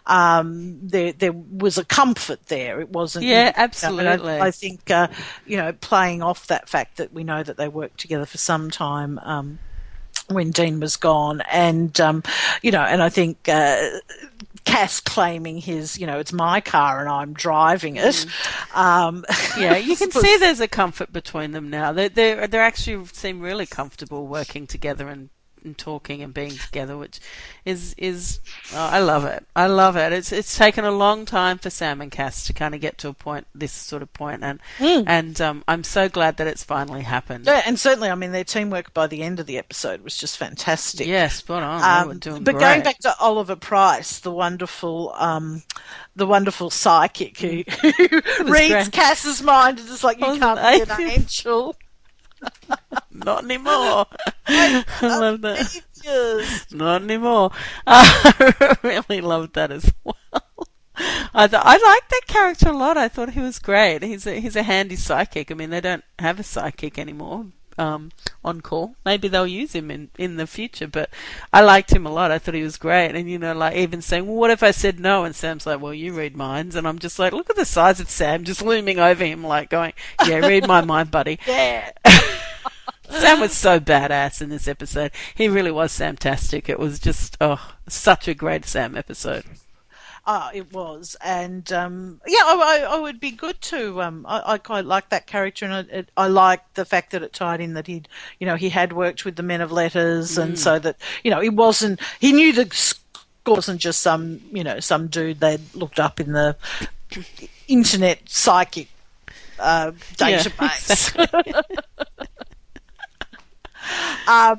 Um, there, there was a comfort there. It wasn't. Yeah, you know, and absolutely. I, I think, uh, you know, playing off that fact that we know that they worked together for some time, um, when Dean was gone, and um, you know, and I think uh, Cass claiming his, you know, it's my car and I'm driving it. Mm. Um, Yeah, you can see there's a comfort between them now. They they they actually seem really comfortable working together and, and talking and being together, which is is oh, I love it. I love it. It's it's taken a long time for Sam and Cass to kind of get to a point, this sort of point, and Mm. and um, I'm so glad that it's finally happened. yeah, and certainly, I mean, their teamwork by the end of the episode was just fantastic. Yeah, spot on. They Um, were doing but great. going back to Oliver Price, the wonderful, um, the wonderful psychic who, who reads great. Cass's mind and is like, you Wasn't can't be an it? angel. Not anymore. I love that. Yes. Not anymore. I really loved that as well. I th- I liked that character a lot. I thought he was great. He's a, he's a handy psychic. I mean, they don't have a psychic anymore um, on call. Maybe they'll use him in, in the future, but I liked him a lot. I thought he was great. And, you know, like even saying, well, what if I said no? And Sam's like, well, you read minds. And I'm just like, look at the size of Sam just looming over him, like going, yeah, read my mind, buddy. Yeah. Sam was so badass in this episode. He really was Samtastic. It was just, oh, such a great Sam episode. Oh, it was, and um, yeah, I, I, I would be good to. Um, I, I quite like that character, and I, it, I like the fact that it tied in that he'd, you know, he had worked with the Men of Letters, Mm. and so that, you know, he wasn't. He knew the score wasn't just some, you know, some dude they'd looked up in the internet psychic uh, Yeah, database. exactly. um,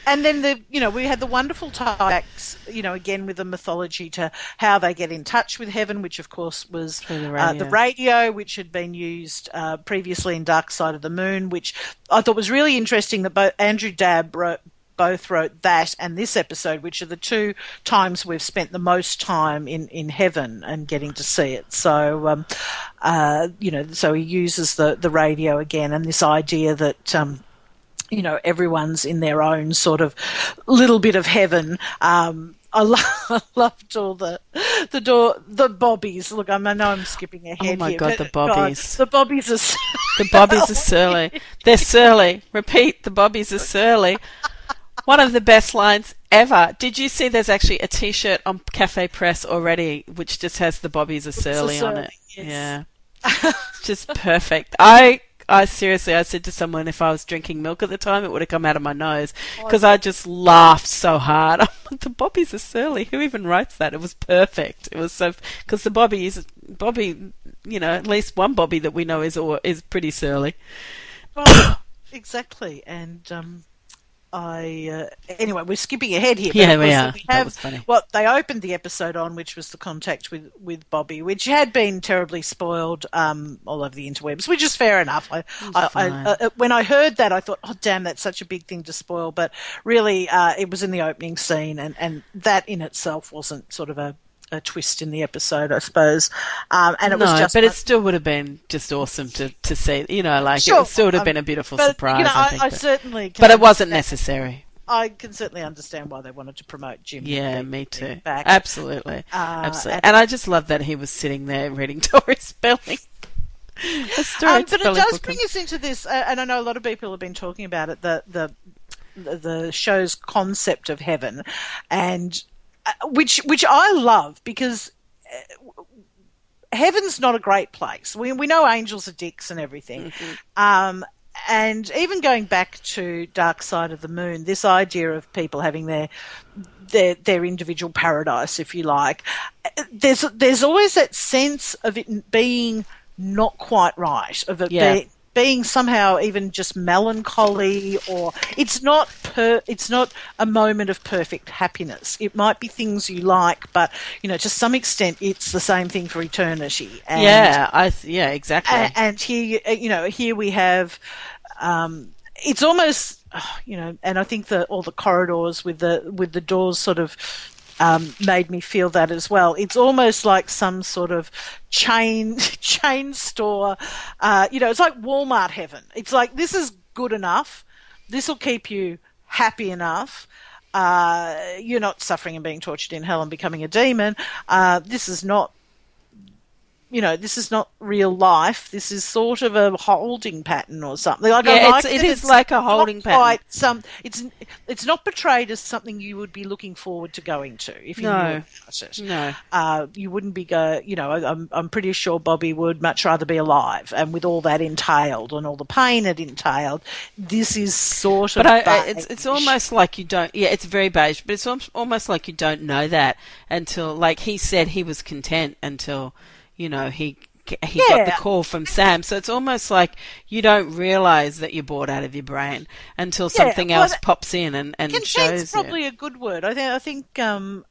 And then the, you know, we had the wonderful tie-backs, you know, again with the mythology to how they get in touch with heaven, which of course was Through the uh, the radio. radio, which had been used uh, previously in Dark Side of the Moon, which I thought was really interesting that both Andrew Dabb wrote, both wrote that and this episode, which are the two times we've spent the most time in, in heaven and getting to see it. So, um, uh, you know, so he uses the, the radio again and this idea that, um, you know, everyone's in their own sort of little bit of heaven. Um, I, lo- I loved all the the door the bobbies. Look, I know I'm skipping ahead. Oh my here, God, but the bobbies. God, the bobbies are The bobbies are surly. They're surly. Repeat, the bobbies are surly. One of the best lines ever. Did you see there's actually a T-shirt on Cafe Press already which just has the bobbies are surly on it? Yes. Yeah. Just perfect. I I seriously, I said to someone if I was drinking milk at the time, it would have come out of my nose because I just laughed so hard. The bobbies are surly. Who even writes that? It was perfect. It was so because the bobby is Bobby. You know, at least one bobby that we know is or is pretty surly. Well, exactly, and um, I uh, anyway, we're skipping ahead here. But Yeah, of we course are. We That have was funny. what they opened the episode on, which was the contact with, with Bobby, which had been terribly spoiled um, all over the interwebs, which is fair enough. I, I, I, fine. uh, when I heard that, I thought, oh damn, that's such a big thing to spoil. But really, uh, it was in the opening scene, and, and that in itself wasn't sort of a a twist in the episode, I suppose. Um, and it no, was just, but it still would have been just awesome to, to see. You know, like Sure, it still would have um, been a beautiful but, surprise. You know, I I, think, I but, certainly, can but it wasn't understand- necessary. I can certainly understand why they wanted to promote Jim. Yeah, being- me being too. Back. Absolutely, Uh, absolutely. and- And I just love that he was sitting there reading Tori Spelling. A story Um, but it spelling does book. bring us into this, uh, and I know a lot of people have been talking about it. The the the, the show's concept of heaven, and uh, which which I love because. Uh, Heaven's not a great place. We we know angels are dicks and everything. Mm-hmm. Um, and even going back to Dark Side of the Moon, this idea of people having their their their individual paradise, if you like, there's there's always that sense of it being not quite right, of it Yeah. being being somehow even just melancholy, or it's not per, it's not a moment of perfect happiness. It might be things you like, but you know, to some extent, it's the same thing for eternity. And, yeah, I th- yeah, exactly. and, and here, you- you know, here we have, um, it's almost, oh, you know, and I think that all the corridors with the with the doors sort of. Um, made me feel that as well. It's almost like some sort of chain chain store. Uh, you know, it's like Walmart heaven. It's like, this is good enough. This will keep you happy enough. Uh, you're not suffering and being tortured in hell and becoming a demon. Uh, this is not. You know, this is not real life. This is sort of a holding pattern or something. Like, I Yeah, like it's- it that is it's like a not holding pattern. quite Some, it's it's not portrayed as something you would be looking forward to going to if you No. knew about it. No. Uh, you wouldn't be go. You know, I'm I'm pretty sure Bobby would much rather be alive, and with all that entailed and all the pain it entailed, this is sort of. But I, I, it's it's beige. almost like you don't. Yeah, it's very beige, but it's al- almost like you don't know that until, like he said, he was content until, you know, he he got the Yeah. call from Sam. So it's almost like you don't realise that you're bored out of your brain until Yeah, something well, else that- pops in and and Content's shows probably you. a good word. I think. I think. Um,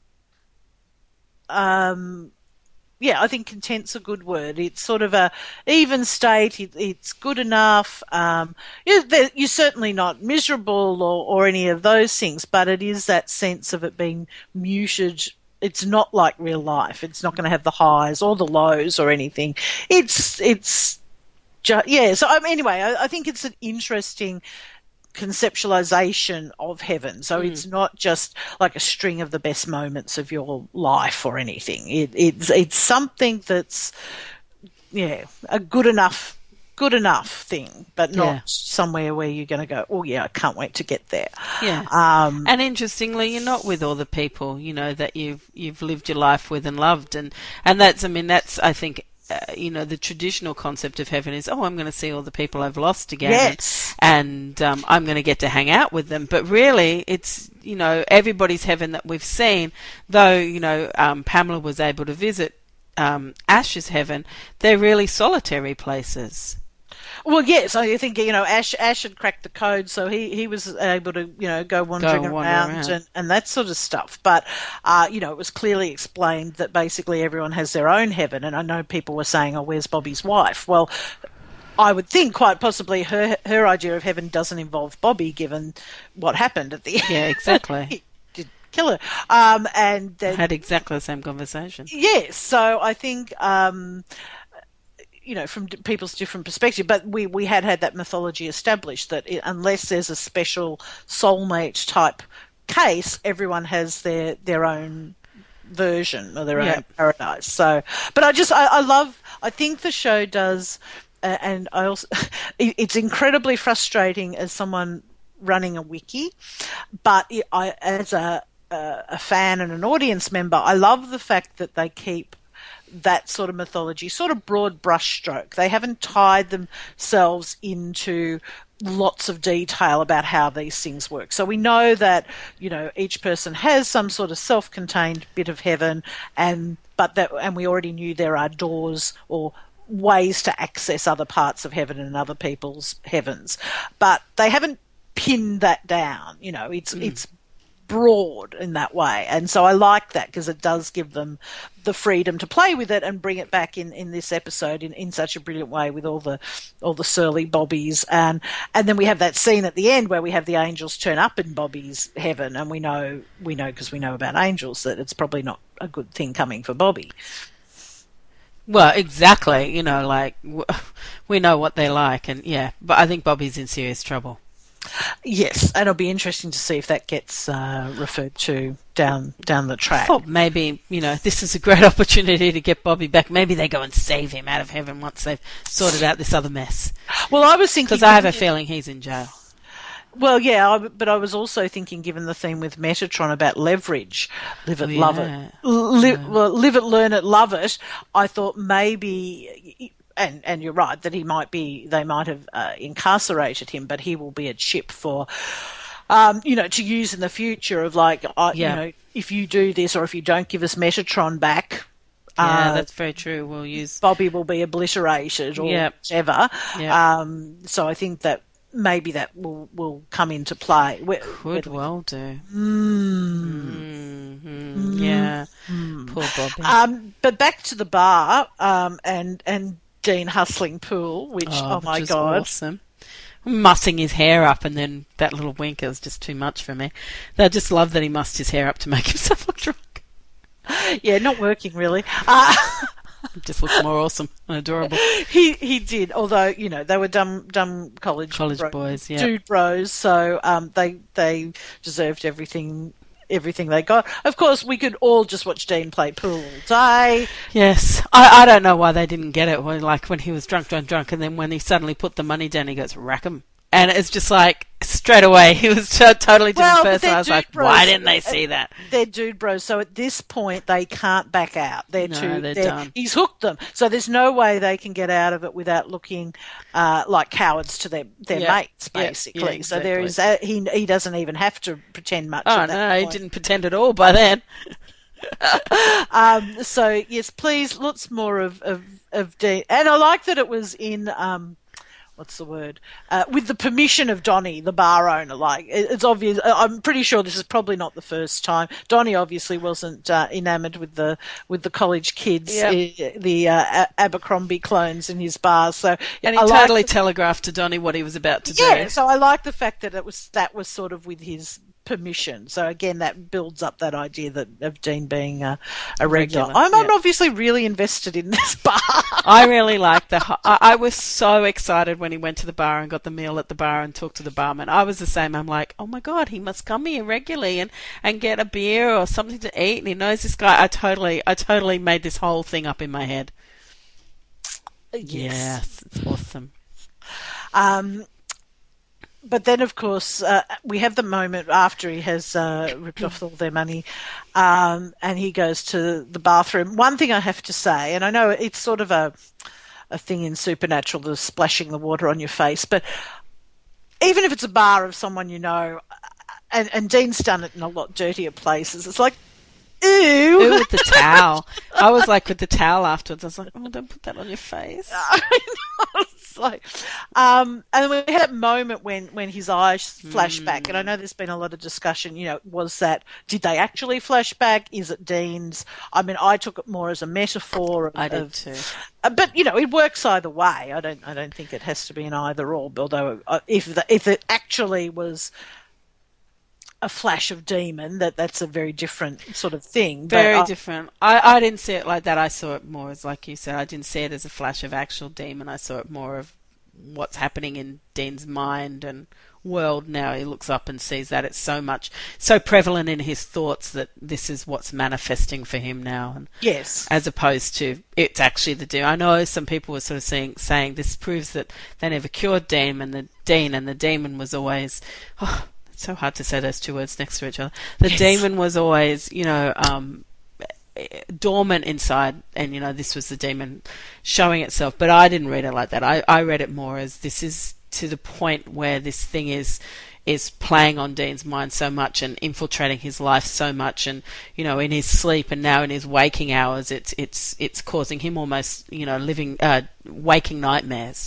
um, yeah, I think content's a good word. It's sort of a even state. It, it's good enough. Um, you, you're certainly not miserable or, or any of those things, but it is that sense of it being muted. It's not like real life. It's not going to have the highs or the lows or anything. It's it's ju- yeah. So um, anyway, I, I think it's an interesting conceptualization of heaven. So it's not just like a string of the best moments of your life or anything. It, it's it's something that's yeah a good enough good enough thing, but not Yeah. somewhere where you're going to go, oh yeah, I can't wait to get there. Yeah. Um, And interestingly, you're not with all the people, you know, that you've you've lived your life with and loved, and and that's, I mean, that's, I think, uh, you know, the traditional concept of heaven is, oh, I'm going to see all the people I've lost again, Yes. and, and um, I'm going to get to hang out with them. But really, it's, you know, everybody's heaven that we've seen, though, you know, um, Pamela was able to visit um, Ash's heaven. They're really solitary places. Well, yes, I think you know Ash. Ash had cracked the code, so he, he was able to you know go wandering Go wander around, around. And, and that sort of stuff. But uh, you know, it was clearly explained that basically everyone has their own heaven. And I know people were saying, "Oh, where's Bobby's wife?" Well, I would think quite possibly her her idea of heaven doesn't involve Bobby, given what happened at the end. Yeah, exactly. He did kill her, um, and then, Had exactly the same conversation. yes. So I think. Um, you know, from d- people's different perspective, but we, we had had that mythology established that it, unless there's a special soulmate type case, everyone has their, their own version or their Yeah. own paradise. So, but I just, I, I love, I think the show does, uh, and I also, it, it's incredibly frustrating as someone running a wiki, but it, I, as a, a, a fan and an audience member, I love the fact that they keep that sort of mythology, sort of broad brushstroke. They haven't tied themselves into lots of detail about how these things work. So we know that, you know, each person has some sort of self-contained bit of heaven, and but that, and we already knew there are doors or ways to access other parts of heaven and other people's heavens, but they haven't pinned that down. You know, it's mm. it's broad in that way, and so I like that because it does give them the freedom to play with it and bring it back in, in this episode in, in such a brilliant way with all the all the surly Bobbies, and and then we have that scene at the end where we have the angels turn up in Bobby's heaven, and we know we know because we know about angels that it's probably not a good thing coming for Bobby. Well, exactly. You know, like we know what they're like, and yeah, but I think Bobby's in serious trouble. Yes, and it'll be interesting to see if that gets uh, referred to down down the track. I thought maybe, you know, this is a great opportunity to get Bobby back. Maybe they go and save him out of heaven once they've sorted out this other mess. Well, I was thinking... Because I have a feeling he's in jail. Well, yeah, I, but I was also thinking, given the theme with Metatron about leverage, live it, Oh, love yeah. it, Li- Yeah. well, live it, learn it, love it, I thought maybe... And and you're right that he might be. They might have uh, incarcerated him, but he will be a chip for, um, you know, to use in the future. Of like, uh, Yeah. you know, if you do this or if you don't give us Metatron back, Yeah, uh, that's very true. We'll use... Bobby will be obliterated or Yep. whatever. Yep. Um, so I think that maybe that will will come into play. Where- Could well do. Mm. Mm-hmm. Yeah. Poor Bobby. Um, but back to the bar, um, and and Dean hustling Poole, which oh, which my is god, awesome. Mussing his hair up, and then that little wink is just too much for me. I just love that he mussed his hair up to make himself look drunk. yeah, not working really. Uh, It just looks more awesome and adorable. he he did, although you know they were dumb dumb college College bro- boys, yeah. dude bros, so um, they they deserved everything. Everything they got. Of course, we could all just watch Dean play pool all day. Yes, I, I don't know why they didn't get it. When, like when he was drunk, drunk, drunk, and then when he suddenly put the money down, he goes rack 'em, and it's just like straight away he was a totally different Well, but person. they're I was dude like, bros. why didn't they see that? They're dude bros, so at this point they can't back out. They're No, too. they're they're- done. He's hooked them, so there's no way they can get out of it without looking uh, like cowards to their their Yeah. mates, Yeah, basically. yeah, So there is exactly. a, he he doesn't even have to pretend much. Oh at no, that he point. didn't pretend at all by then. Um, so yes, please, lots more of of, of Dean, and I like that it was in um, what's the word? Uh, with the permission of Donnie, the bar owner. Like it, it's obvious. I'm pretty sure this is probably not the first time. Donnie obviously wasn't uh, enamoured with the with the college kids, Yep. uh, the uh, A- Abercrombie clones in his bar. So And he I like totally the- telegraphed to Donnie what he was about to yeah. do. So I like the fact that it was that was sort of with his permission. So again, that builds up that idea that of Dean being a, a regular. Regular, I'm, I'm yeah. obviously really invested in this bar. I really liked the. I, I was so excited when he went to the bar and got the meal at the bar and talked to the barman. I was the same. I'm like, oh my god, he must come here regularly and, and get a beer or something to eat. And he knows this guy. I totally, I totally made this whole thing up in my head. Yes, it's awesome. Um, but then, of course, uh, we have the moment after he has uh, ripped off all their money, um, and he goes to the bathroom. One thing I have to say, and I know it's sort of a a thing in Supernatural, the splashing the water on your face, but even if it's a bar of someone you know, and, and Dean's done it in a lot dirtier places, it's like Ew. Ooh, with the towel. I was like, with the towel afterwards, I was like, oh, don't put that on your face. I know, it's like, um, and we had that moment when, when his eyes flash Mm. back, and I know there's been a lot of discussion. You know, was that, did they actually flash back? Is it Dean's? I mean, I took it more as a metaphor. Of, I did of- too. uh, but you know, it works either way. I don't, I don't think it has to be an either or. Although, uh, if the, if it actually was a flash of demon, that that's a very different sort of thing. But Very I- different. I, I didn't see it like that. I saw it more as, like you said, I didn't see it as a flash of actual demon. I saw it more of what's happening in Dean's mind and world now. He looks up and sees that it's so much, so prevalent in his thoughts that this is what's manifesting for him now. And Yes. as opposed to it's actually the demon. I know some people were sort of saying, saying this proves that they never cured Dean and the Dean and the demon was always, oh, it's so hard to say those two words next to each other. The Yes. demon was always, you know, um, dormant inside, and you know this was the demon showing itself. But I didn't read it like that. I, I read it more as this is to the point where this thing is is playing on Dean's mind so much and infiltrating his life so much, and you know in his sleep and now in his waking hours, it's it's it's causing him almost you know living uh, waking nightmares.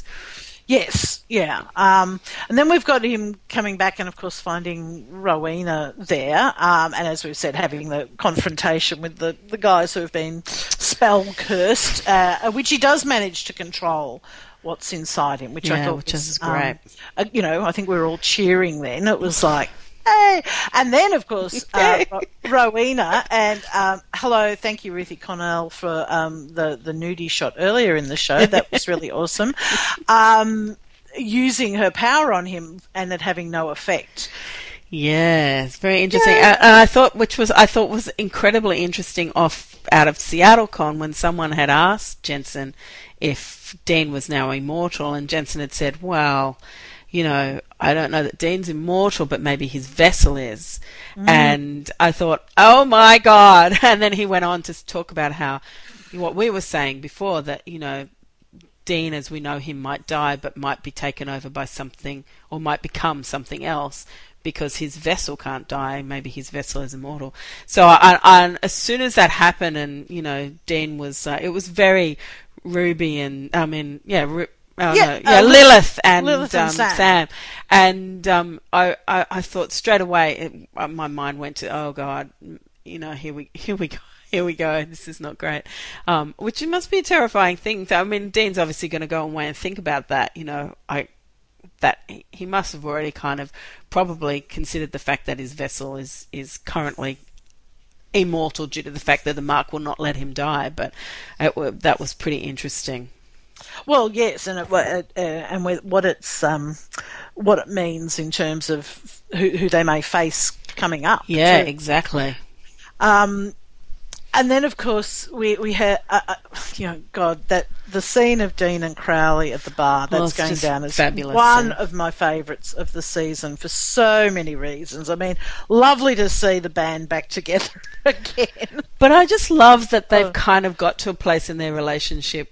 Yes, yeah. Um, and then we've got him coming back and, of course, finding Rowena there. Um, and as we've said, having the confrontation with the, the guys who have been spell-cursed, uh, which he does manage to control what's inside him, which I Yeah, thought which was is great. Um, uh, you know, I think we were all cheering then. It was like, hey! And then, of course, uh, Ro- Rowena, and um, hello, thank you, Ruthie Connell, for um, the, the nudie shot earlier in the show. That was really awesome. Um, using her power on him and it having no effect. Yeah, it's very interesting. Yeah. And I thought, which was I thought was incredibly interesting, off out of SeattleCon when someone had asked Jensen if Dean was now immortal, and Jensen had said, "Well, you know, I don't know that Dean's immortal, but maybe his vessel is." Mm. And I thought, "Oh my God!" And then he went on to talk about how what we were saying before, that you know, Dean, as we know him, might die, but might be taken over by something, or might become something else, because his vessel can't die. Maybe his vessel is immortal. So, I, I, as soon as that happened, and you know, Dean was, uh, it was very Ruby and I mean, yeah, Ru- oh, yeah, no, yeah, uh, Lilith and, Lilith and um, Sam. Sam, and um, I, I, I thought straight away, it, uh, my mind went to, oh God, you know, here we, here we go. Here we go. This is not great. Um, which it must be a terrifying thing. I mean, Dean's obviously going to go away and think about that. You know, I that he must have already kind of probably considered the fact that his vessel is is currently immortal due to the fact that the mark will not let him die. But it, that was pretty interesting. Well, yes, and it, uh, uh, and with what it's um, what it means in terms of who, who they may face coming up. Yeah, too. exactly. Um, and then, of course, we we had uh, uh, you know, God, that the scene of Dean and Crowley at the bar, that's Well, it's going just down as fabulous one scene. of my favourites of the season for so many reasons. I mean, lovely to see the band back together again. But I just love that they've Oh. kind of got to a place in their relationship,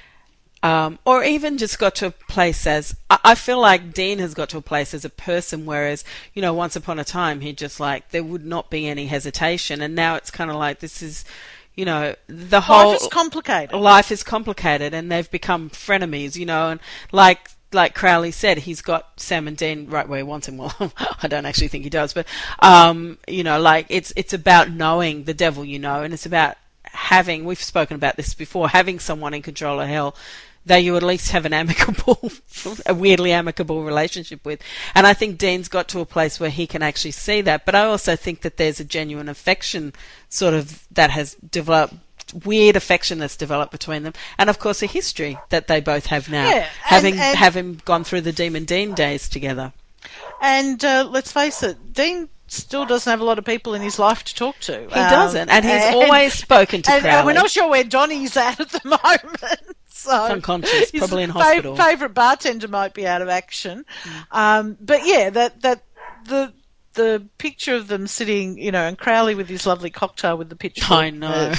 um, or even just got to a place as, I, I feel like Dean has got to a place as a person, whereas, you know, once upon a time he just like, there would not be any hesitation, and now it's kind of like this is, you know, the whole Life is complicated. life is complicated, and they've become frenemies, you know, and like like Crowley said, he's got Sam and Dean right where he wants him. Well, I don't actually think he does, but um, you know, like it's it's about knowing the devil, you know, and it's about having. We've spoken about this before, having someone in control of hell that you at least have an amicable, a weirdly amicable relationship with. And I think Dean's got to a place where he can actually see that. But I also think that there's a genuine affection sort of that has developed, weird affection that's developed between them. And of course a history that they both have now, Yeah, and- having and- having gone through the Demon Dean days together. And uh, let's face it, Dean still doesn't have a lot of people in his life to talk to. He doesn't, and he's always spoken to and, and we're Crowley. not sure where Donnie's at at the moment. So He's unconscious, his probably in fav- hospital. Favourite bartender might be out of action. Um, but yeah, that that the the picture of them sitting, you know, and Crowley with his lovely cocktail with the picture. I know.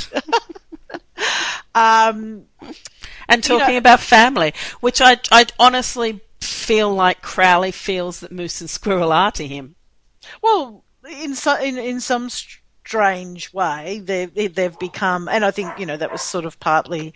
um, And You know- talking about family, which I, I honestly feel like Crowley feels that Moose and Squirrel are to him. well, in so, in in some st- strange way, they they've become, and I think, you know, that was sort of partly,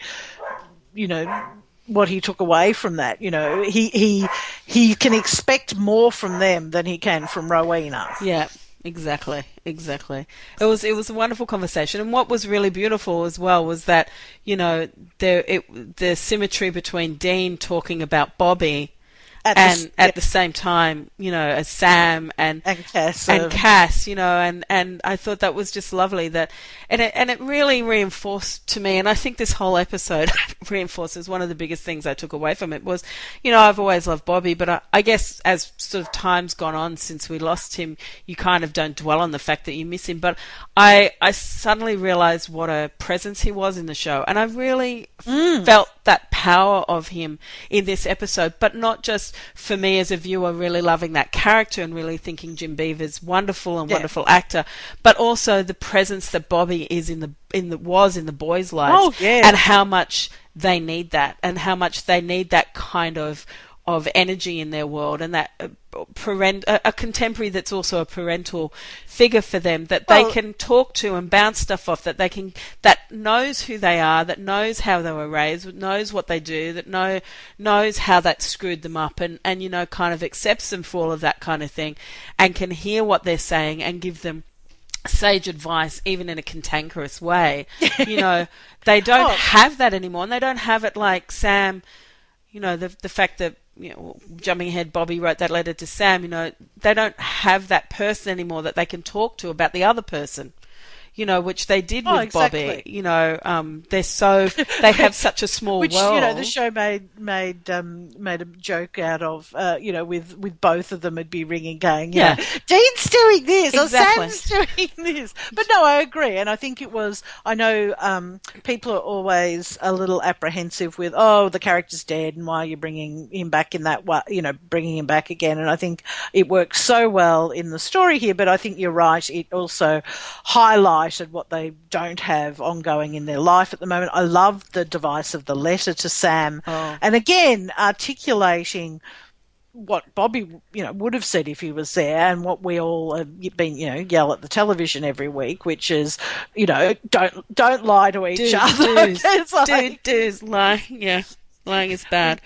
you know, what he took away from that. You know, he he he can expect more from them than he can from Rowena. Yeah, exactly, exactly. It was it was a wonderful conversation, and what was really beautiful as well was that, you know, there it the symmetry between Dean talking about Bobby. At and the, at yeah. the same time, you know, as Sam and And Cass, and uh, Cass, you know, and, and I thought that was just lovely. That and it and it really reinforced to me, and I think this whole episode reinforces one of the biggest things I took away from it was, you know, I've always loved Bobby, but I, I guess as sort of time's gone on since we lost him, you kind of don't dwell on the fact that you miss him. But I I suddenly realised what a presence he was in the show, and I really Mm. felt that power of him in this episode, but not just for me as a viewer really loving that character and really thinking Jim Beaver's wonderful and Yeah. wonderful actor, but also the presence that Bobby is in the in the was in the boys' lives, Oh, yeah. and how much they need that, and how much they need that kind of of energy in their world, and that uh, parent a, a contemporary that's also a parental figure for them, that they Well- can talk to and bounce stuff off, that they can that knows who they are, that knows how they were raised, knows what they do, that know knows how that screwed them up, and and you know, kind of accepts them for all of that kind of thing, and can hear what they're saying and give them sage advice, even in a cantankerous way. You know, they don't Oh. have that anymore, and they don't have it like Sam. You know, the the fact that, you know, jumping ahead, Bobby wrote that letter to Sam. You know, they don't have that person anymore that they can talk to about the other person. You know, which they did Oh, with exactly. Bobby. You know, um, they're so they have such a small Which, world. you know, the show made made um, made a joke out of, uh, you know, with, with both of them would be ringing, going, you Yeah. know, Dean's doing this, Exactly. or Sam's doing this. But no, I agree, and I think it was. I know um, people are always a little apprehensive with, oh, the character's dead, and why are you bringing him back in that way? You know, bringing him back again. And I think it works so well in the story here. But I think you're right. It also highlighted what they don't have ongoing in their life at the moment. I loved the device of the letter to Sam, Oh. and again articulating what Bobby, you know, would have said if he was there, and what we all have been, you know, yell at the television every week, which is, you know, don't don't lie to each Dude, other. dudes, It's like- dude, dudes, lying, yeah, lying is bad.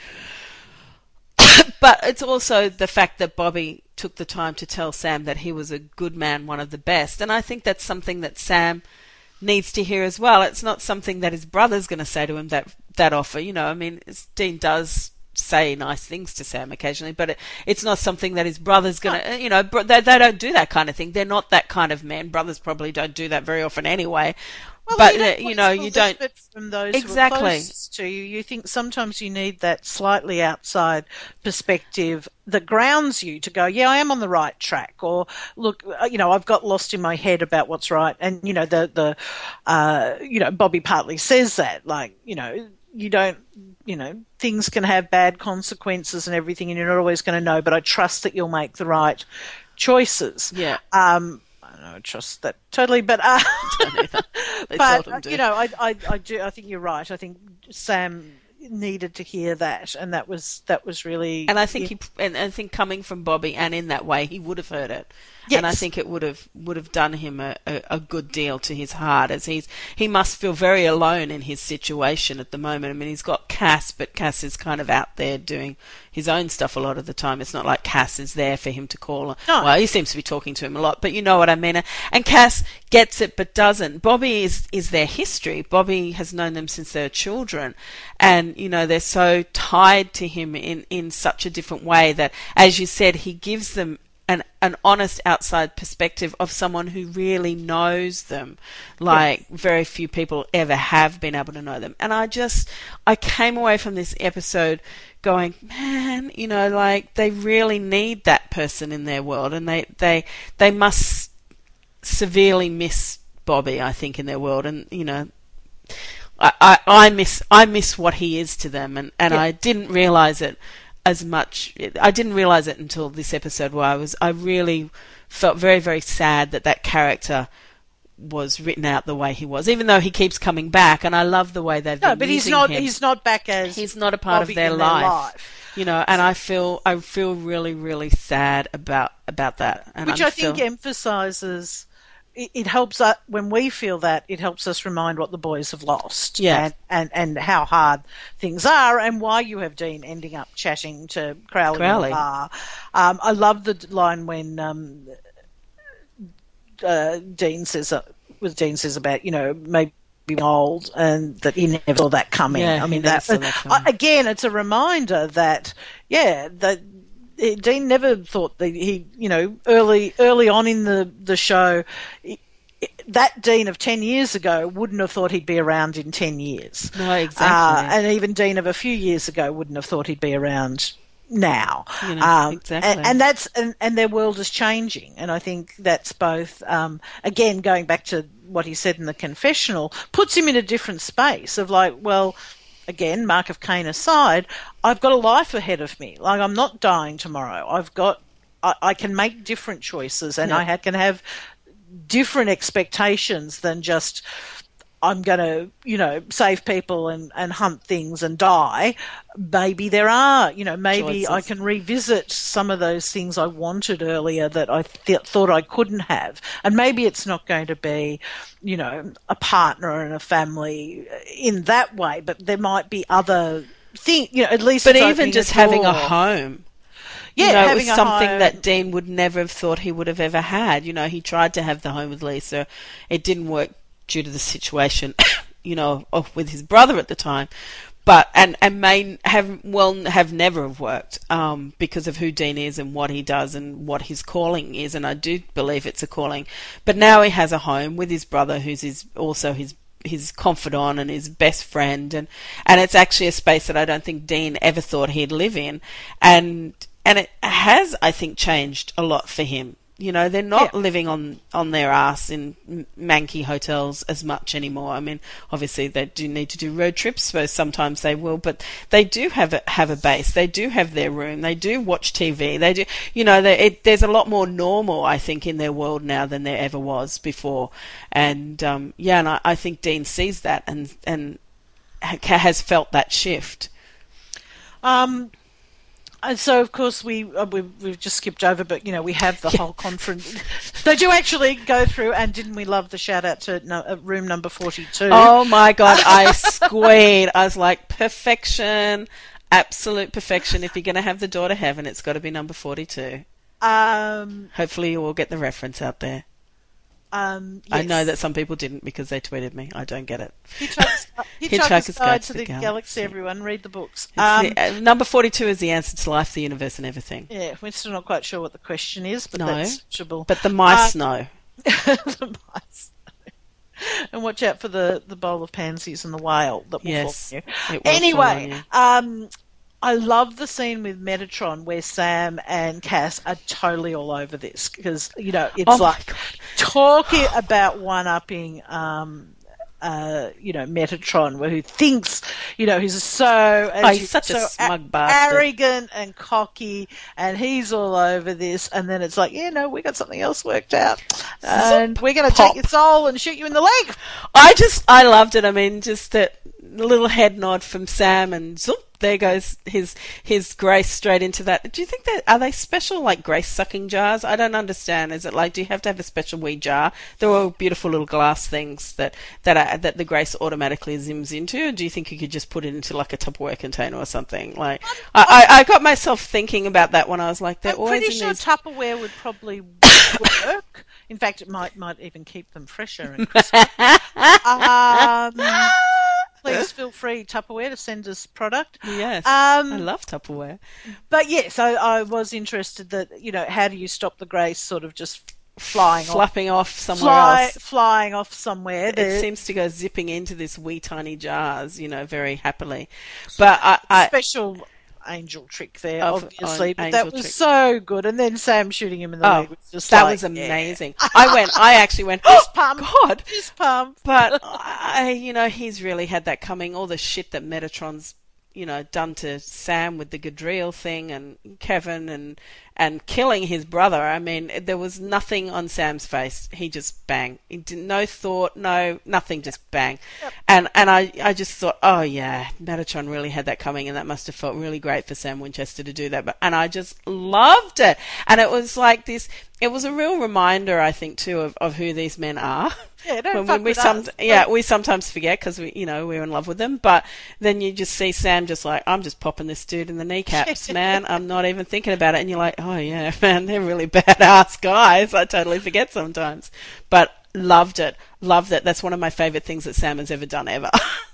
But it's also the fact that Bobby took the time to tell Sam that he was a good man, one of the best, and I think that's something that Sam needs to hear as well. It's not something that his brother's going to say to him that that offer. You know, I mean, it's- Dean does say nice things to Sam occasionally, but it, it's not something that his brother's going to, you know, bro- they, they don't do that kind of thing. They're not that kind of men. Brothers probably don't do that very often anyway. Well, but, you, uh, don't you know, you don't... believe it from those Exactly. who are closest to you. You think sometimes you need that slightly outside perspective that grounds you to go, yeah, I am on the right track, or look, uh, you know, I've got lost in my head about what's right. And you know, the the uh, you know, Bobby partly says that, like, you know, you don't, you know, things can have bad consequences and everything, and you're not always going to know. But I trust that you'll make the right choices. Yeah. Um, I don't know, I trust that totally, but uh, They but seldom uh, do. you know, I, I, I do. I think you're right. I think Sam needed to hear that, and that was that was really. And I think he, and I think coming from Bobby, and in that way, he would have heard it. Yes. And I think it would have would have done him a, a, a good deal to his heart, as he's he must feel very alone in his situation at the moment. I mean, he's got Cass, but Cass is kind of out there doing his own stuff a lot of the time. It's not like Cass is there for him to call. No. Well, he seems to be talking to him a lot, but you know what I mean. And Cass gets it, but doesn't. Bobby is is their history. Bobby has known them since they were children, and you know they're so tied to him in in such a different way that, as you said, he gives them an an honest outside perspective of someone who really knows them, like very few people ever have been able to know them. And I just I came away from this episode going, man, you know, like they really need that person in their world, and they they they must severely miss Bobby, I think, in their world. And you know, I, I, I miss I miss what he is to them, and, and Yeah. I didn't realize it as much. I didn't realize it until this episode, where I was I really felt very very sad that that character was written out the way he was, even though he keeps coming back, and I love the way they've no, been but he's using not. him. He's not back as He's not a part Bobby of their in life. life. You know, and I feel I feel really really sad about about that. And Which I I think feel, emphasises it, it helps us when we feel that. It helps us remind what the boys have lost, Yeah. and, and and how hard things are, and why you have Dean ending up chatting to Crowley. Crowley. In the bar. Um, I love the line when um, uh, Dean says, uh, with Dean says about you know maybe being old and that he never saw that coming. Yeah, I he mean never that, saw that coming. I, again, it's a reminder that yeah that. Dean never thought that he, you know, early early on in the, the show, that Dean of ten years ago wouldn't have thought he'd be around in ten years. No, exactly. Uh, and even Dean of a few years ago wouldn't have thought he'd be around now. You know, um, exactly. And, and that's and, and their world is changing. And I think that's both, um, again, going back to what he said in the confessional, puts him in a different space of like, well, again, Mark of Cain aside, I've got a life ahead of me. Like, I'm not dying tomorrow. I've got, I, I can make different choices, and Yeah. I ha- can have different expectations than just, I'm going to, you know, save people and, and hunt things and die. Maybe there are, you know, maybe Choices. I can revisit some of those things I wanted earlier that I th- thought I couldn't have. And maybe it's not going to be, you know, a partner and a family in that way, but there might be other things, you know, at least But it's even opening just a having a door. home. Yeah, you know, having it was a something home. that Dean would never have thought he would have ever had. You know, he tried to have the home with Lisa. It didn't work due to the situation, you know, of, with his brother at the time. But, and, and may have, well, have never have worked, um, because of who Dean is and what he does and what his calling is. And I do believe it's a calling. But now he has a home with his brother, who's his, also his, his confidant and his best friend. And, and it's actually a space that I don't think Dean ever thought he'd live in. And, and it has, I think, changed a lot for him. You know, they're not Yeah. living on, on their ass in m- manky hotels as much anymore. I mean, obviously they do need to do road trips, so sometimes they will, but they do have a, have a base. They do have their room. They do watch T V. They do, you know, they, it, there's a lot more normal, I think, in their world now than there ever was before. And, um, yeah, and I, I think Dean sees that and, and ha- has felt that shift. Um, and so, of course, we, uh, we we've just skipped over, but you know, we have the whole conference. They do actually go through, and didn't we love the shout out to no, uh, room number forty-two? Oh my God, I squeed. I was like, perfection, absolute perfection. If you're going to have the door to heaven, it's got to be number forty-two. Um, Hopefully you all get the reference out there. um, I know yes. that some people didn't because they tweeted me. I don't get it. Hitchhiker's, Hitchhiker's Hitchhiker's Guide Guide to to the the Galaxy. Galaxy. Everyone, read the books. It's Um, the, uh, number forty-two is the answer to life, the universe, and everything. yeah, we're still not quite sure what the question is, but No, that's searchable. But the mice Uh, know. the mice. And watch out for the, the bowl of pansies and the whale that will Yes, fall on you. it will fall on Anyway, you. um, I love the scene with Metatron where Sam and Cass are totally all over this because, you know, it's Oh my like God. talking about one-upping, um, uh, you know, Metatron, where who thinks, you know, he's so, as Oh, he's you- such a so smug bastard. arrogant and cocky, and he's all over this, and then it's like, yeah, no, we got something else worked out, and we're going to pop. take your soul and shoot you in the leg. I just, I loved it. I mean, just that little head nod from Sam and zoop, there goes his his Grace straight into that. Do you think that, are they special, like Grace sucking jars? I don't understand. Is it like, do you have to have a special wee jar? They're all beautiful little glass things that, that are, that the Grace automatically zims into, or do you think you could just put it into like a Tupperware container or something? Like, I, I, I got myself thinking about that when I was like, they're I'm always pretty in sure these... Tupperware would probably work. In fact, it might might even keep them fresher and crisper. um, please feel free, Tupperware, to send us product. Yes, Um, I love Tupperware. But yes, I, I was interested that, you know, how do you stop the Grace sort of just flying off, Flapping off somewhere fly, else. flying off somewhere? It There- seems to go zipping into this wee tiny jars, you know, very happily. But I, I special angel trick there, Of- obviously, on but that angel was trick. so good. And then Sam shooting him in the oh, leg was just that like, was yeah. amazing. I went, I actually went, Fist oh pump. God. Fist pump. But I, you know, he's really had that coming. All the shit that Metatron's, you know, done to Sam with the Gadriel thing, and Kevin, and and killing his brother. I mean, there was nothing on Sam's face. He just bang. He did, no thought, no nothing, just bang. Yep. And and I, I just thought, oh yeah, Metatron really had that coming, and that must have felt really great for Sam Winchester to do that. But and I just loved it, and it was like this. It was a real reminder, I think, too, of, of who these men are. Yeah, don't when, fuck when we with some, us. Yeah, we sometimes forget because we, you know, we're in love with them. But then you just see Sam just like, I'm just popping this dude in the kneecaps, man. I'm not even thinking about it. And you're like, oh yeah, man, they're really badass guys. I totally forget sometimes. But loved it, loved it. That's one of my favourite things that Sam has ever done ever.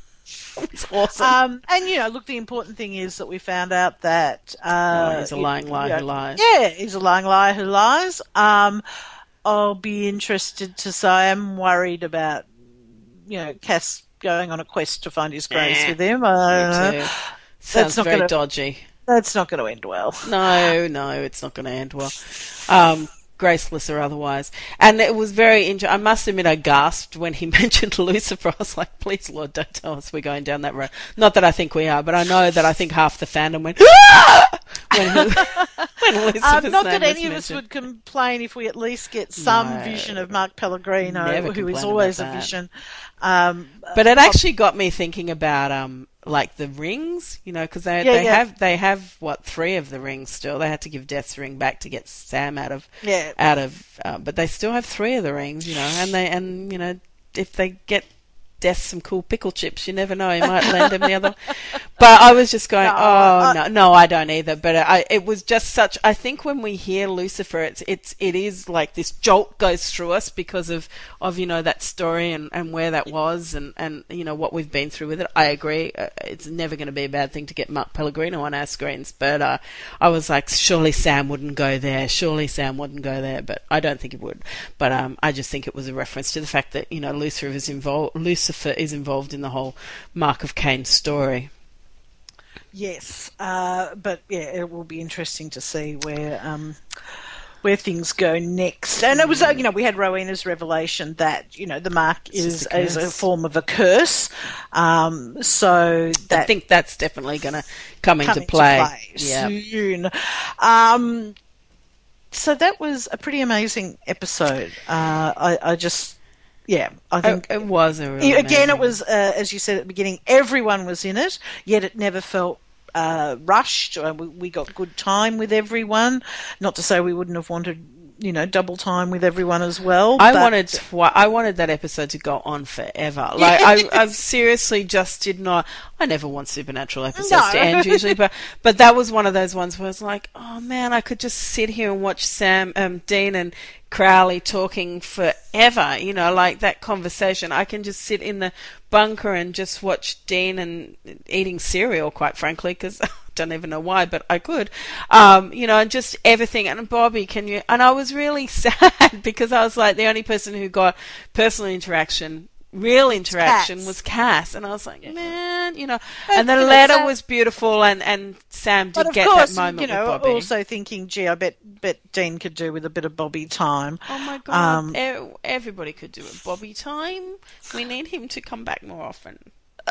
It's awesome. Um, and, you know, look, the important thing is that we found out that... Uh, oh, he's a lying liar you know, who lies. Yeah, he's a lying liar who lies. Um, I'll be interested to say I'm worried about, you know, Cass going on a quest to find his grace Eh, with him. I Me too. Sounds Sounds not very gonna- dodgy. That's not going to end well. No, no, it's not going to end well. Um, graceless or otherwise. And it was very interesting. I must admit I gasped when he mentioned Lucifer. I was like, please, Lord, don't tell us we're going down that road. Not that I think we are, but I know that I think half the fandom went, ah! when, when Lucifer's Um, not name that any was of us mentioned. would complain if we at least get some No. vision of Mark Pellegrino, Never who is complain always about a that. vision. Um, But it actually got me thinking about um like the rings, you know, because they Yeah, they yeah. have they have what three of the rings still. They had to give Death's ring back to get Sam out of Yeah. out of, uh, but they still have three of the rings, you know, and they and you know if they get Death some cool pickle chips, you never know, he might lend him the other. But I was just going, No, oh I- no, no, I don't either. But I, it was just such. I think when we hear Lucifer, it's it's it is like this jolt goes through us because of of you know that story and, and where that was and, and you know what we've been through with it. I agree, uh, it's never going to be a bad thing to get Mark Pellegrino on our screens. But uh, I was like, surely Sam wouldn't go there. Surely Sam wouldn't go there. But I don't think it would. But um, I just think it was a reference to the fact that you know Lucifer is involved. Lucifer is involved in the whole Mark of Cain story. Yes, uh, but yeah, it will be interesting to see where um, where things go next. And it was, uh, you know, we had Rowena's revelation that you know the mark is just a is a curse. form of a curse. Um, so that I think that's definitely going to come into coming play. to play Yeah. soon. Um, so that was a pretty amazing episode. Uh, I, I just, yeah, I think. It, it was a really Again, it amazing- was, uh, as you said at the beginning, everyone was in it, yet it never felt uh, rushed. Uh, we, we got good time with everyone. Not to say we wouldn't have wanted, you know, double time with everyone as well. I but- wanted twi- I wanted that episode to go on forever. Like I, I seriously just did not. I never want supernatural episodes No. to end usually, but but that was one of those ones where it's like, oh man, I could just sit here and watch Sam, um, Dean, and Crowley talking forever. You know, like that conversation. I can just sit in the bunker and just watch Dean and eating cereal, quite frankly, because. Don't even know why, but I could, um, you know, and just everything. And Bobby, can you? And I was really sad because I was like the only person who got personal interaction, real interaction, Cass. was Cass, and I was like, man, you know. But, And the you know, letter Sam- was beautiful, and and Sam But did of get course, that moment you know, with Bobby. also thinking, gee, I bet bet Dean could do with a bit of Bobby time. Oh my god! Um, E- everybody could do it. Bobby time. We need him to come back more often.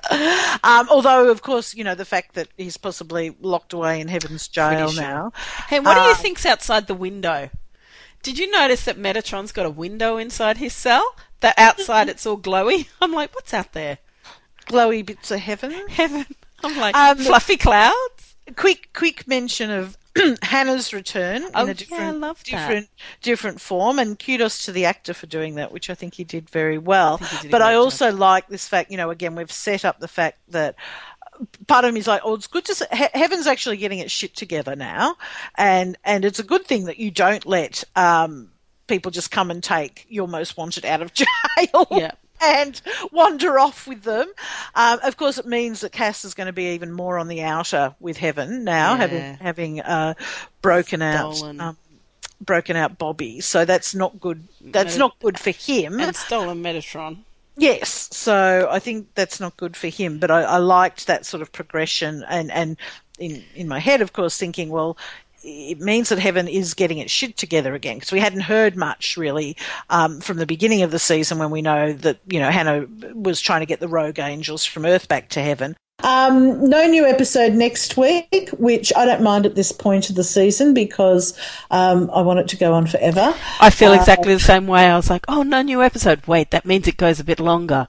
Um, although, of course, you know, the fact that he's possibly locked away in Heaven's jail Pretty sure. now. Hey, what do you Uh, think's outside the window? Did you notice that Metatron's got a window inside his cell? That outside it's all glowy. I'm like, what's out there? Glowy bits of heaven. Heaven. I'm like, Um, fluffy clouds? Quick, quick mention of Hannah's return in Oh, a yeah, different, I love that. different, different form, and kudos to the actor for doing that, which I think he did very well. think he did a But great I job. also like this fact, you know, again, we've set up the fact that part of me is like, oh, it's good to see, he- Heaven's actually getting its shit together now, and and it's a good thing that you don't let um, people just come and take your most wanted out of jail. Yeah. And wander off with them. Um, of course, it means that Cass is going to be even more on the outer with Heaven now, Yeah. having having uh, broken Stolen. out um, broken out Bobby. So that's not good. That's Meta- not good for him. And stolen Metatron. Yes, so I think that's not good for him. But I, I liked that sort of progression, and and in in my head, of course, thinking, well, it means that Heaven is getting its shit together again, because we hadn't heard much really um, from the beginning of the season, when we know that, you know, Hannah was trying to get the rogue angels from Earth back to Heaven. Um, no new episode next week, which I don't mind at this point of the season because um, I want it to go on forever. I feel Uh, exactly the same way. I was like, oh, no new episode. Wait, that means it goes a bit longer.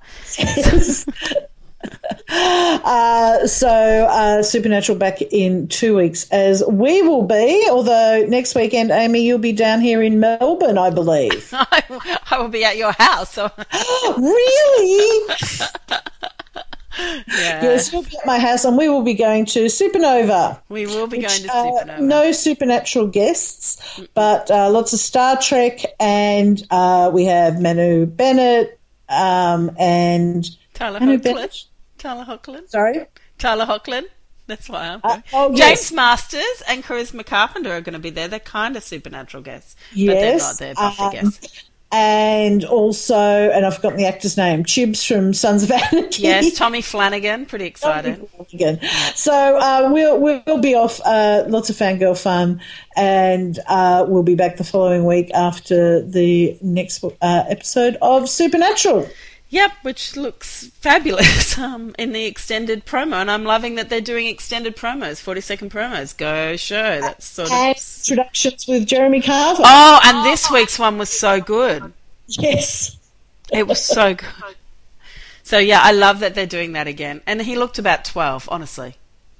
uh, so uh, Supernatural back in two weeks as we will be, although next weekend, Amy, you'll be down here in Melbourne, I believe. I, I will be at your house. So. Really? Yeah. Yes, you'll be at my house and we will be going to Supernova. We will be which, going to uh, Supernova. no supernatural guests, but uh, lots of Star Trek, and uh, we have Manu Bennett um, and Tyler Manu Hoechlin. Bennett. Tyler Hoechlin. Sorry, Tyler Hoechlin. That's why I'm uh, going. oh, James yes. Masters and Charisma Carpenter are going to be there. They're kind of supernatural guests, Yes, but they're not. They're Buffy um, guests. and also, and I've forgotten the actor's name, Chibs from Sons of Anarchy. Yes, Tommy Flanagan. Pretty excited. Again. So uh, we'll we'll be off. Uh, lots of fangirl fun, and uh, we'll be back the following week after the next uh, episode of Supernatural. Yep, which looks fabulous um, in the extended promo, and I'm loving that they're doing extended promos, forty second promos. Go show. That's sort And of. introductions with Jeremy Carver. Oh, and this week's one was so good. Yes. It was so good. So yeah, I love that they're doing that again. And he looked about twelve, honestly.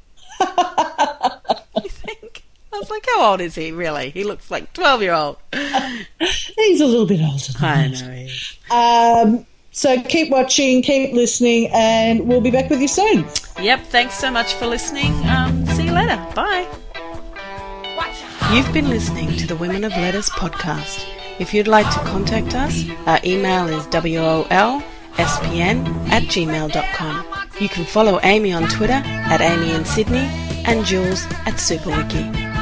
You think? I was like, how old is he, really? He looks like twelve-year-old. He's a little bit older than I that. know he is. Um, so keep watching, keep listening, and we'll be back with you soon. Yep, thanks so much for listening. Um, see you later. Bye. You've been listening to the Women of Letters podcast. If you'd like to contact us, our email is wolspn at gmail dot com. You can follow Amy on Twitter at Amy in Sydney and Jules at SuperWiki.